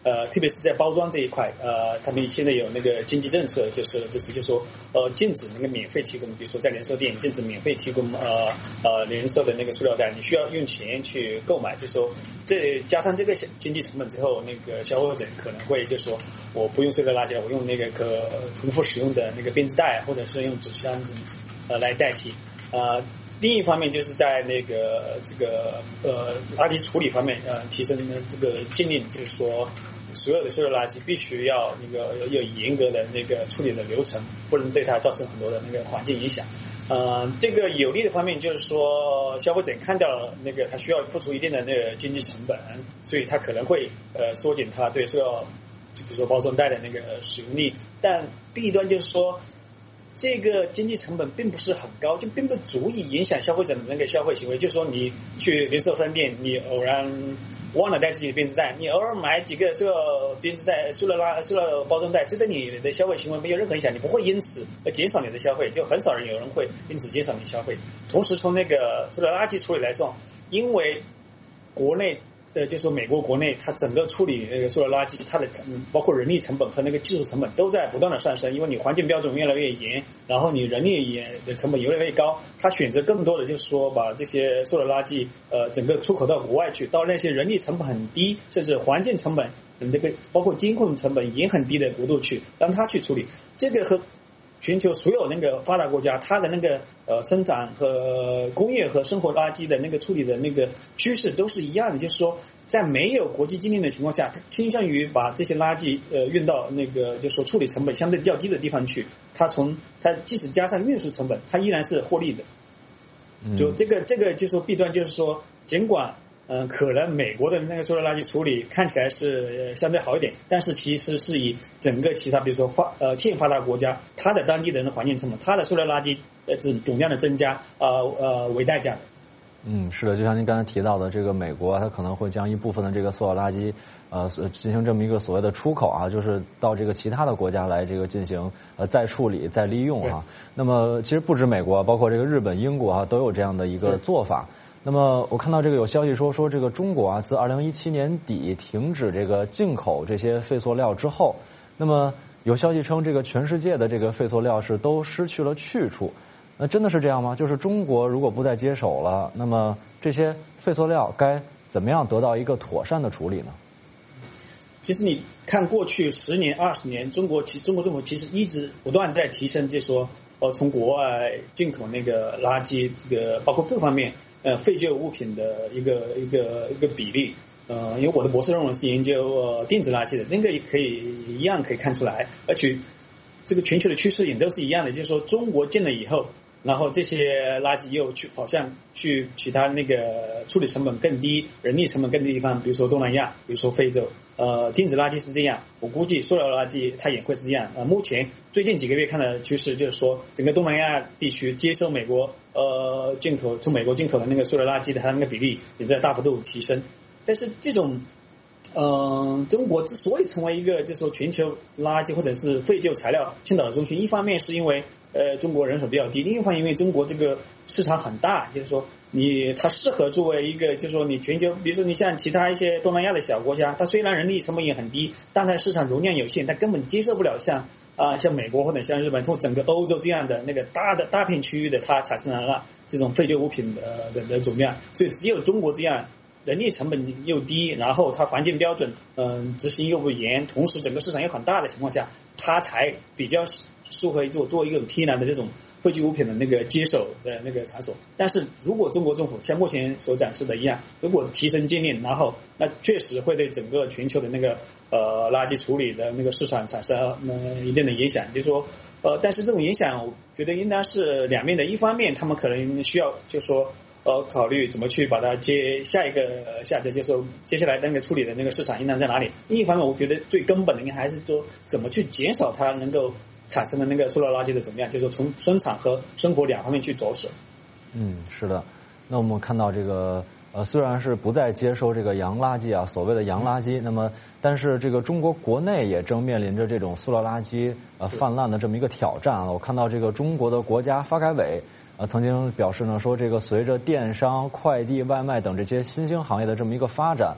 呃，特别是在包装这一块，呃，他们现在有那个经济政策，就是就是就说呃禁止那个免费提供，比如说在零售店禁止免费提供呃呃零售的那个塑料袋，你需要用钱去购买，就说这加上这个经济成本之后，那个消费者可能会就说我不用塑料垃圾了，我用那个可重复使用的那个编织袋，或者是用纸箱子呃来代替，呃。另一方面就是在那个这个呃垃圾处理方面，呃提升这个禁令，就是说所有的塑料垃圾必须要那个有严格的那个处理的流程，不能对它造成很多的那个环境影响。呃，这个有利的方面就是说，消费者看到那个他需要付出一定的那个经济成本，所以他可能会呃缩减他对塑料，就比如说包装袋的那个使用率。但弊端就是说，这个经济成本并不是很高，就并不足以影响消费者的那个消费行为。就是说，你去零售商店，你偶然忘了带自己的编织袋，你偶尔买几个塑料编织袋、塑料拉、塑料包装袋，这对你的消费行为没有任何影响，你不会因此而减少你的消费，就很少人有人会因此减少你的消费。同时，从那个塑料垃圾处理来说，因为国内。呃，就是说美国国内它整个处理那个塑料垃圾，它的成包括人力成本和那个技术成本都在不断的上升，因为你环境标准越来越严，然后你人力也的成本越来越高，它选择更多的就是说把这些塑料垃圾呃整个出口到国外去，到那些人力成本很低，甚至环境成本这个包括监控成本也很低的国度去让它去处理，这个和全球所有那个发达国家，它的那个呃生产和工业和生活垃圾的那个处理的那个趋势都是一样的，就是说，在没有国际禁令的情况下，它倾向于把这些垃圾呃运到那个就是说处理成本相对较低的地方去，它从它即使加上运输成本，它依然是获利的。就这个这个就是说弊端，就是说尽管。嗯、呃，可能美国的那个塑料垃圾处理看起来是、呃、相对好一点，但是其实是以整个其他比如说发呃欠发达国家，它的当地的人的环境成本，它的塑料垃圾呃总量的增加呃呃为代价的。
嗯，是的，就像您刚才提到的，这个美国它可能会将一部分的这个塑料垃圾呃进行这么一个所谓的出口啊，就是到这个其他的国家来这个进行呃再处理再利用啊。那么其实不止美国，包括这个日本、英国啊都有这样的一个做法。那么我看到这个有消息说说这个中国啊，自二零一七年底停止这个进口这些废塑料之后，那么有消息称这个全世界的这个废塑料是都失去了去处。那真的是这样吗？就是中国如果不再接手了，那么这些废塑料该怎么样得到一个妥善的处理呢？
其实你看过去十年、二十年，中国其中国政府其实一直不断在提升，就是说呃从国外进口那个垃圾，这个包括各方面。呃，废旧物品的一个一个一个比例，呃，因为我的博士论文是研究呃电子垃圾的，那个也可以一样可以看出来，而且这个全球的趋势也都是一样的，就是说中国进了以后，然后这些垃圾又去好像去其他那个处理成本更低、人力成本更低的地方，比如说东南亚，比如说非洲，呃，电子垃圾是这样，我估计塑料垃圾它也会是这样。呃，目前最近几个月看到的趋势就是说，整个东南亚地区接受美国呃进口从美国进口的那个塑料垃圾的它那个比例也在大幅度提升。但是这种嗯、呃，中国之所以成为一个就是说全球垃圾或者是废旧材料倾倒的中心，一方面是因为呃中国人口比较低，另一方面因为中国这个市场很大，就是说你它适合作为一个就是说你全球，比如说你像其他一些东南亚的小国家，它虽然人力成本也很低，但它市场容量有限，它根本接受不了像啊、呃、像美国或者像日本或整个欧洲这样的那个大的大片区域的它产生了这种废旧物品的的的总量，所以只有中国这样人力成本又低，然后它环境标准嗯、呃、执行又不严，同时整个市场又很大的情况下，它才比较适合做做一个天然的这种废弃物品的那个接手的那个场所。但是如果中国政府像目前所展示的一样，如果提升禁令，然后那确实会对整个全球的那个呃垃圾处理的那个市场产生呃一定的影响，就是说呃但是这种影响我觉得应当是两面的，一方面他们可能需要就是说呃，考虑怎么去把它接下一个下节，就是接下来那个处理的那个市场应当在哪里。另一方面，我觉得最根本的应该还是说怎么去减少它能够产生的那个塑料垃圾的总量，就是说从生产和生活两方面去着手。
嗯，是的。那我们看到这个呃，虽然是不再接收这个洋垃圾啊，所谓的洋垃圾，那么但是这个中国国内也正面临着这种塑料垃圾呃泛滥的这么一个挑战啊。我看到这个中国的国家发改委呃，曾经表示呢，说这个随着电商、快递、外卖等这些新兴行业的这么一个发展，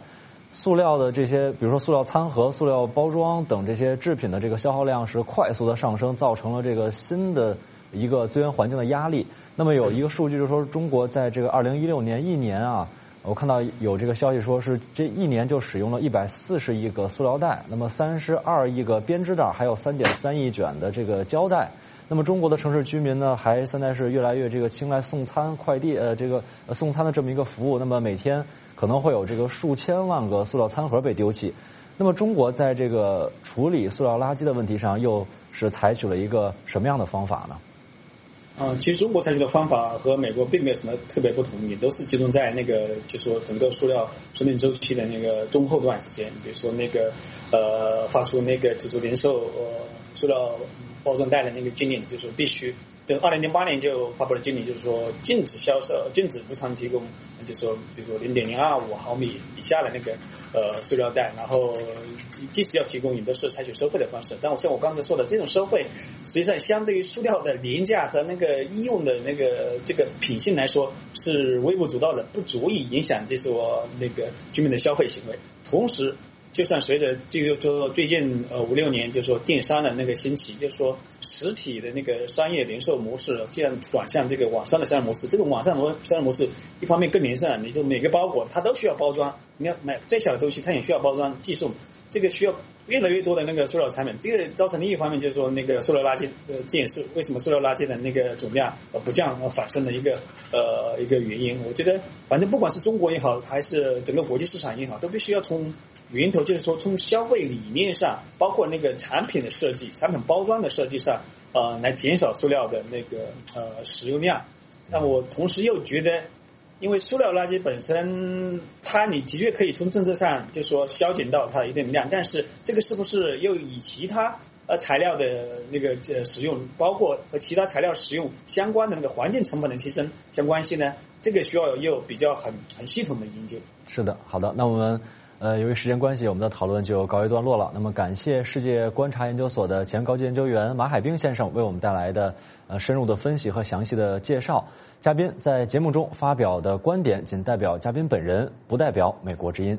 塑料的这些，比如说塑料餐盒、塑料包装等这些制品的这个消耗量是快速的上升，造成了这个新的一个资源环境的压力。那么有一个数据就是说，中国在这个二零一六年一年啊，我看到有这个消息说是这一年就使用了一百四十亿个塑料袋，那么三十二亿个编织袋，还有三点三亿卷的这个胶带。那么中国的城市居民呢，还现在是越来越这个青睐送餐快递呃这个呃送餐的这么一个服务。那么每天可能会有这个数千万个塑料餐盒被丢弃。那么中国在这个处理塑料垃圾的问题上，又是采取了一个什么样的方法呢？
嗯，其实中国采取的方法和美国并没有什么特别不同，也都是集中在那个就说整个塑料生命周期的那个中后段时间，比如说那个呃发出那个就是零售呃塑料包装袋的那个禁令，就是必须等二零零八年就发布了禁令，就是说禁止销售、禁止无偿提供，就是说比如说零点零二五毫米以下的那个呃塑料袋，然后即使要提供，也都是采取收费的方式。但我像我刚才说的，这种收费实际上相对于塑料的廉价和那个医用的那个这个品性来说是微不足道的，不足以影响就是说那个居民的消费行为。同时，就算随着这个就最近呃五六年，就是说电商的那个兴起，就是说实体的那个商业零售模式这样转向这个网上的商业模式，这种网上模商业模式一方面更连上，你就每个包裹它都需要包装，你要买再小的东西它也需要包装寄送，这个需要越来越多的那个塑料产品，这个造成另一方面就是说那个塑料垃圾呃这也是为什么塑料垃圾的那个总量呃不降而反升的一个呃一个原因。我觉得反正不管是中国也好，还是整个国际市场也好，都必须要从源头，就是说从消费理念上，包括那个产品的设计、产品包装的设计上，呃，来减少塑料的那个呃使用量。那我同时又觉得，因为塑料垃圾本身，它你的确可以从政策上就说削减到它的一定量，但是这个是不是又以其他呃材料的那个呃使用，包括和其他材料使用相关的那个环境成本的提升相关系呢？这个需要有比较很很系统的研究。
是的，好的，那我们。呃，由于时间关系，我们的讨论就告一段落了。那么，感谢世界观察研究所的前高级研究员马海冰先生为我们带来的呃深入的分析和详细的介绍。嘉宾在节目中发表的观点仅代表嘉宾本人，不代表美国之音。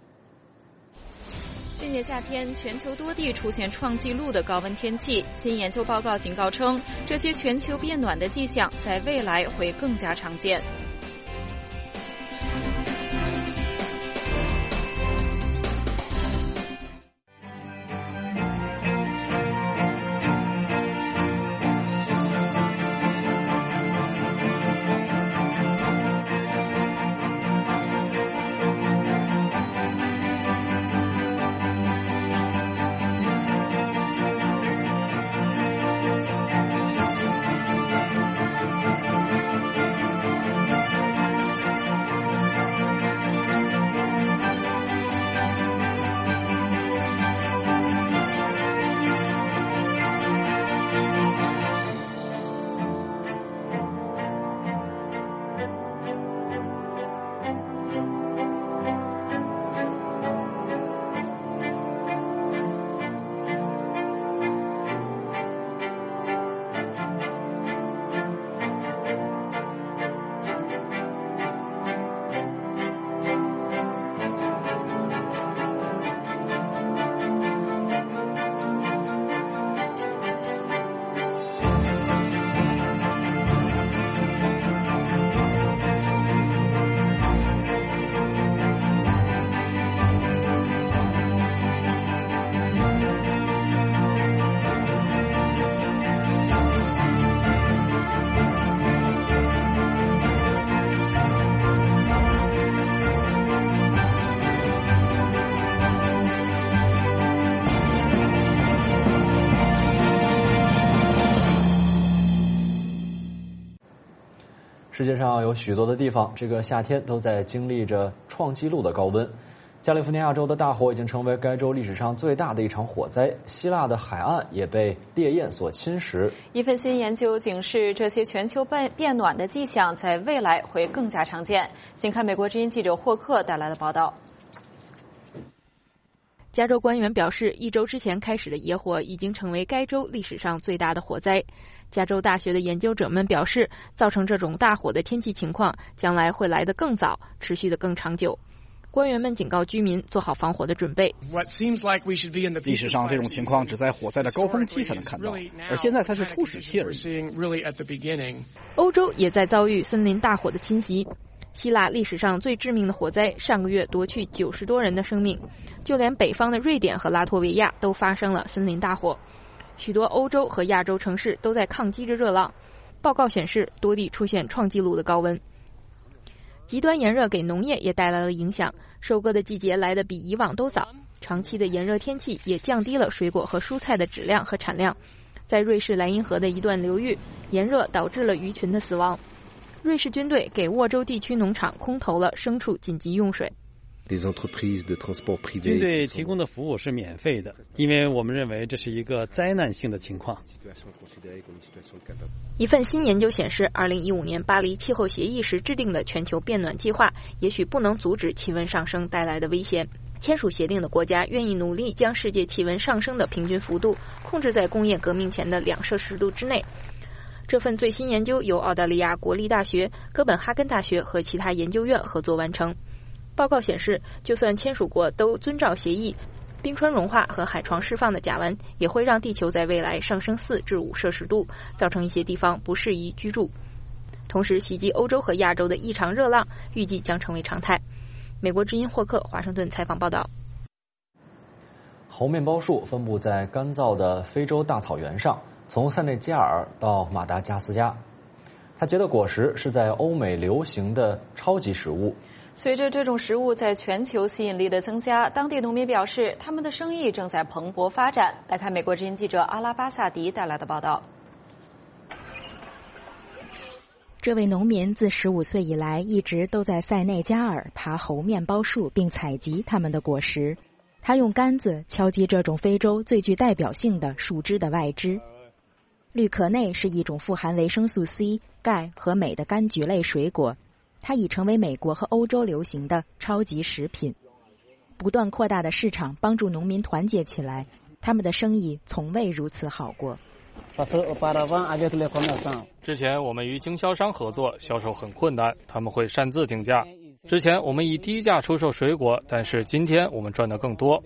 今年夏天，全球多地出现创纪录的高温天气。新研究报告警告称，这些全球变暖的迹象在未来会更加常见。
世界上有许多的地方，这个夏天都在经历着创纪录的高温。加利福尼亚州的大火已经成为该州历史上最大的一场火灾，希腊的海岸也被烈焰所侵蚀。
一份新研究警示，这些全球变变暖的迹象在未来会更加常见。请看美国之音记者霍克带来的报道。
加州官员表示，一周之前开始的野火已经成为该州历史上最大的火灾。加州大学的研究者们表示，造成这种大火的天气情况将来会来得更早，持续得更长久。 官员们警告居民做好防火的准备。
历史上这种情况只在火灾的高峰期才能看到，而现在才是初始期而已。
欧洲也在遭遇森林大火的侵袭。希腊历史上最致命的火灾上个月夺去九十多人的生命，就连北方的瑞典和拉脱维亚都发生了森林大火。许多欧洲和亚洲城市都在抗击着热浪。报告显示，多地出现创纪录的高温。极端炎热给农业也带来了影响，收割的季节来得比以往都早。长期的炎热天气也降低了水果和蔬菜的质量和产量。在瑞士莱茵河的一段流域，炎热导致了鱼群的死亡。瑞士军队给沃州地区农场空投了牲畜紧急用水。
军队提供的服务是免费的，因为我们认为这是一个灾难性的情况。
一份新研究显示，二零一五年巴黎气候协议时制定的全球变暖计划也许不能阻止气温上升带来的危险。签署协定的国家愿意努力将世界气温上升的平均幅度控制在工业革命前的两摄氏度之内。这份最新研究由澳大利亚国立大学、哥本哈根大学和其他研究院合作完成。报告显示，就算签署国都遵照协议，冰川融化和海床释放的甲烷也会让地球在未来上升四至五摄氏度，造成一些地方不适宜居住。同时，袭击欧洲和亚洲的异常热浪预计将成为常态。美国之音霍克华盛顿采访报道。
猴面包树分布在干燥的非洲大草原上，从塞内加尔到马达加斯加。它结的果实是在欧美流行的超级食物。
随着这种食物在全球吸引力的增加，当地农民表示，他们的生意正在蓬勃发展。来看美国之音记者阿拉巴萨迪带来的报道。
这位农民自十五岁以来一直都在塞内加尔爬猴面包树，并采集它们的果实。他用杆子敲击这种非洲最具代表性的树枝的外枝。绿壳内是一种富含维生素 C、钙和镁的柑橘类水果。它已成为美国和欧洲流行的超级食品。不断扩大的市场帮助农民团结起来，他们的生意从未如此好过。
之前我们与经销商合作，销售很困难，他们会擅自定价。之前我们以低价出售水果，但是今天我们赚得更多，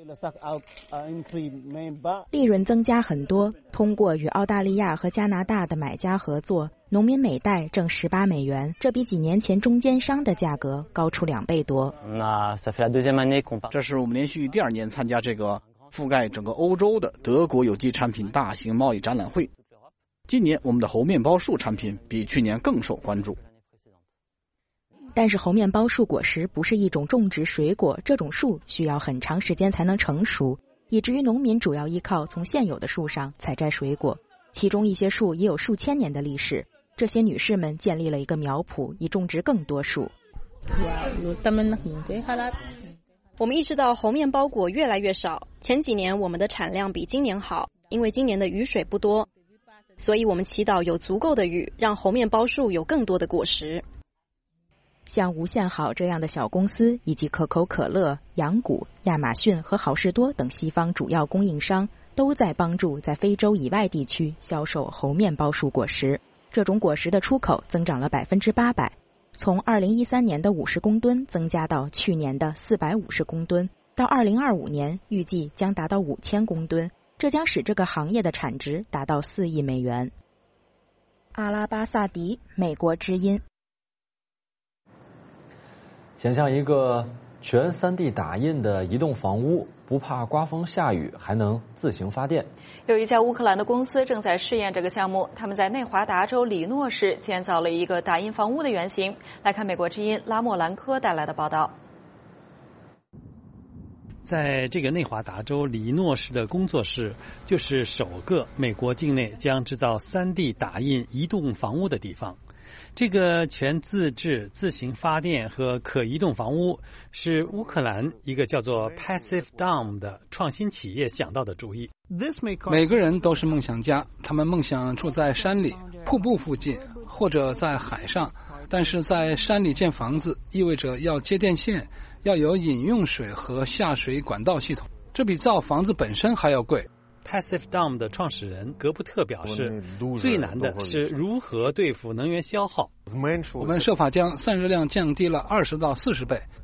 利润增加很多。通过与澳大利亚和加拿大的买家合作，农民每袋挣十八美元，这比几年前中间商的价格高出两倍多。
这是我们连续第二年参加这个覆盖整个欧洲的德国有机产品大型贸易展览会。今年我们的猴面包树产品比去年更受关注。
但是猴面包树果实不是一种种植水果，这种树需要很长时间才能成熟，以至于农民主要依靠从现有的树上采摘水果，其中一些树也有数千年的历史。这些女士们建立了一个苗圃，以种植更多树。
我们意识到猴面包果越来越少，前几年我们的产量比今年好，因为今年的雨水不多，所以我们祈祷有足够的雨，让猴面包树有更多的果实。
像无限好这样的小公司，以及可口可乐、养谷、亚马逊和好事多等西方主要供应商，都在帮助在非洲以外地区销售猴面包树果实。这种果实的出口增长了百分之八百，从二零一三年的五十公吨增加到去年的四百五十公吨，到二零二五年预计将达到五千公吨，这将使这个行业的产值达到四亿美元。阿拉巴萨迪，美国之音。
想象一个全 三 D 打印的移动房屋，不怕刮风下雨，还能自行发电。
有一家乌克兰的公司正在试验这个项目，他们在内华达州里诺市建造了一个打印房屋的原型。来看美国之音拉莫兰科带来的报道。
在这个内华达州里诺市的工作室，就是首个美国境内将制造 三 D 打印移动房屋的地方。这个全自制、自行发电和可移动房屋是乌克兰一个叫做 Passive Dome 的创新企业想到的主意。
每个人都是梦想家，他们梦想住在山里、瀑布附近或者在海上，但是在山里建房子意味着要接电线，要有饮用水和下水管道系统，这比造房子本身还要贵。
Passive Dome 的创始人格布特表示，最难的是如何对付能源消耗。
我们设法将散热量降低了二十到四十倍，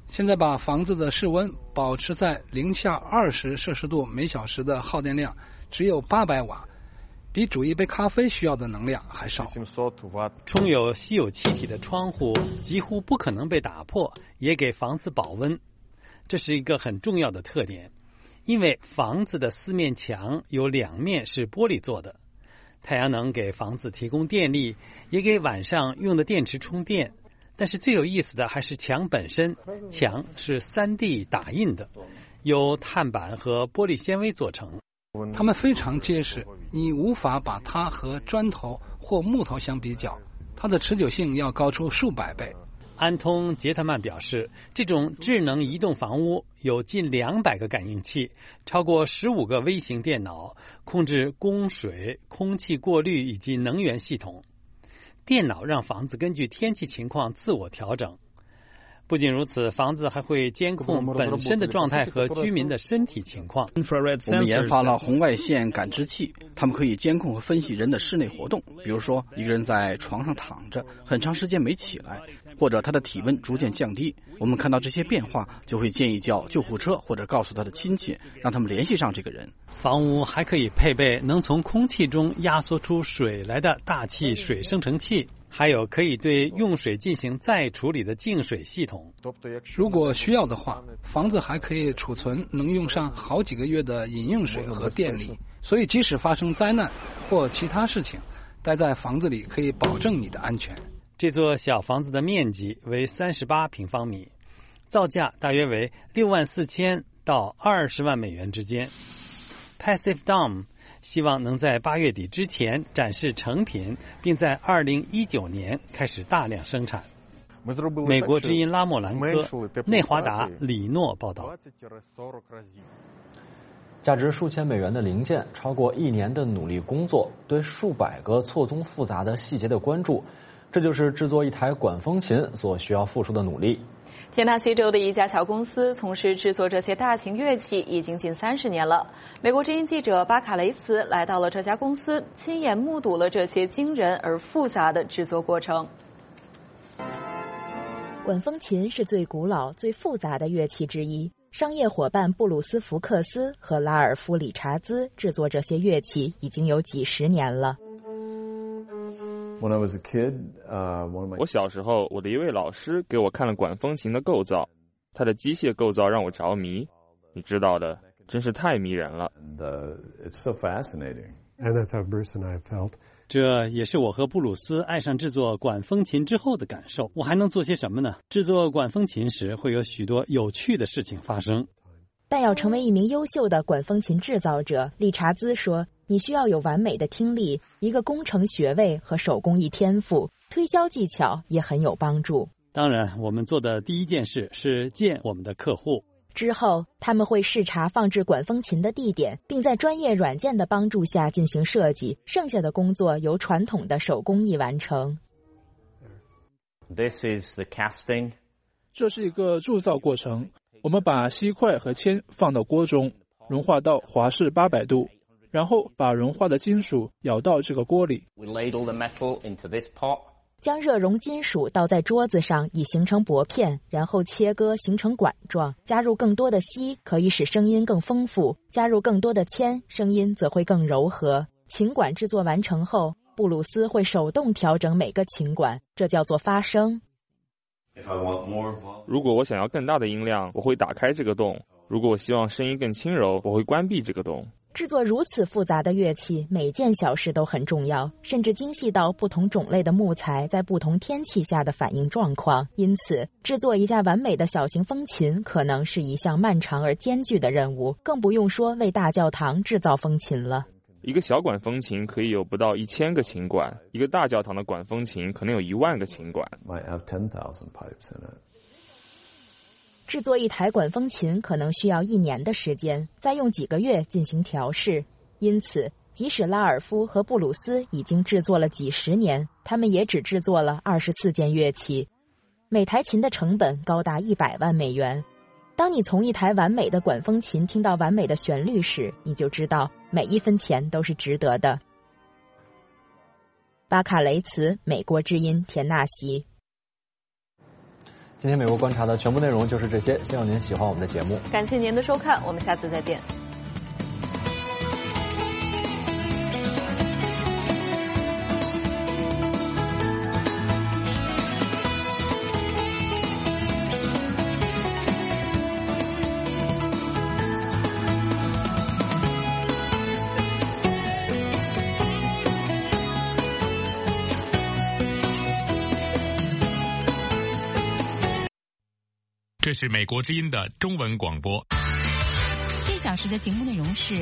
现在把房子的室温保持在零下二十摄氏度每小时的耗电量只有八百瓦，比煮一杯咖啡需要的能量还少。
充有稀有气体的窗户几乎不可能被打破，也给房子保温。这是一个很重要的特点，因为房子的四面墙有两面是玻璃做的。太阳能给房子提供电力，也给晚上用的电池充电。但是最有意思的还是墙本身，墙是 三 D 打印的，由碳板和玻璃纤维做成。
它们非常结实，你无法把它和砖头或木头相比较，它的持久性要高出数百倍。
安通·杰特曼表示，这种智能移动房屋有近两百个感应器，超过十五个微型电脑，控制供水、空气过滤以及能源系统。电脑让房子根据天气情况自我调整。不仅如此，房子还会监控本身的状态和居民的身体情况。
我们研发了红外线感知器，它们可以监控和分析人的室内活动，比如说一个人在床上躺着很长时间没起来，或者他的体温逐渐降低。我们看到这些变化，就会建议叫救护车，或者告诉他的亲戚，让他们联系上这个人。
房屋还可以配备能从空气中压缩出水来的大气水生成器，还有可以对用水进行再处理的净水系统。
如果需要的话，房子还可以储存能用上好几个月的饮用水和电力，所以即使发生灾难或其他事情，待在房子里可以保证你的安全。
这座小房子的面积为三十八平方米，造价大约为六万四千到二十万美元之间。Passive Dome 希望能在八月底之前展示成品，并在二零一九年开始大量生产。美国之音拉莫兰科，内华达里诺报道。
价值数千美元的零件，超过一年的努力工作，对数百个错综复杂的细节的关注，这就是制作一台管风琴所需要付出的努力。
田纳西州的一家小公司从事制作这些大型乐器已经近三十年了。美国之音记者巴卡雷茨来到了这家公司，亲眼目睹了这些惊人而复杂的制作过程。
管风琴是最古老、最复杂的乐器之一。商业伙伴布鲁斯·福克斯和拉尔夫·理查兹制作这些乐器已经有几十年了。
我小时候，我的一位老师给我看了管风琴的构造，它的机械构造让我着迷。你知道的，真是太迷人了。
这也是我和布鲁斯爱上制作管风琴之后的感受。我还能做些什么呢？制作管风琴时会有许多有趣的事情发生。
但要成为一名优秀的管风琴制造者，理查兹说，你需要有完美的听力、一个工程学位和手工艺天赋，推销技巧也很有帮助。
当然，我们做的第一件事是见我们的客户。
之后，他们会视察放置管风琴的地点，并在专业软件的帮助下进行设计，剩下的工作由传统的手工艺完成。
This is the casting.
这是一个铸造过程，我们把锡块和铅放到锅中，融化到华氏八百度，然后把融化的金属舀到这个锅里。
We ladle the metal into this pot.
将热熔金属倒在桌子上，以形成薄片，然后切割形成管状。加入更多的锡，可以使声音更丰富；加入更多的铅，声音则会更柔和。琴管制作完成后，布鲁斯会手动调整每个琴管，这叫做发声。
如果我想要更大的音量，我会打开这个洞；如果我希望声音更轻柔，我会关闭这个洞。
制作如此复杂的乐器，每件小事都很重要，甚至精细到不同种类的木材在不同天气下的反应状况。因此，制作一架完美的小型风琴可能是一项漫长而艰巨的任务，更不用说为大教堂制造风琴了。
一个小管风琴可以有不到一千个琴管，一个大教堂的管风琴可能有一万个琴管。
制作一台管风琴可能需要一年的时间，再用几个月进行调试。因此，即使拉尔夫和布鲁斯已经制作了几十年，他们也只制作了二十四件乐器。每台琴的成本高达一百万美元。当你从一台完美的管风琴听到完美的旋律时，你就知道每一分钱都是值得的。巴卡雷茨，美国之音，田纳西。
今天美国观察的全部内容就是这些，希望您喜欢我们的节目。
感谢您的收看，我们下次再见。
这是美国之音的中文广播。
这小时的节目内容是。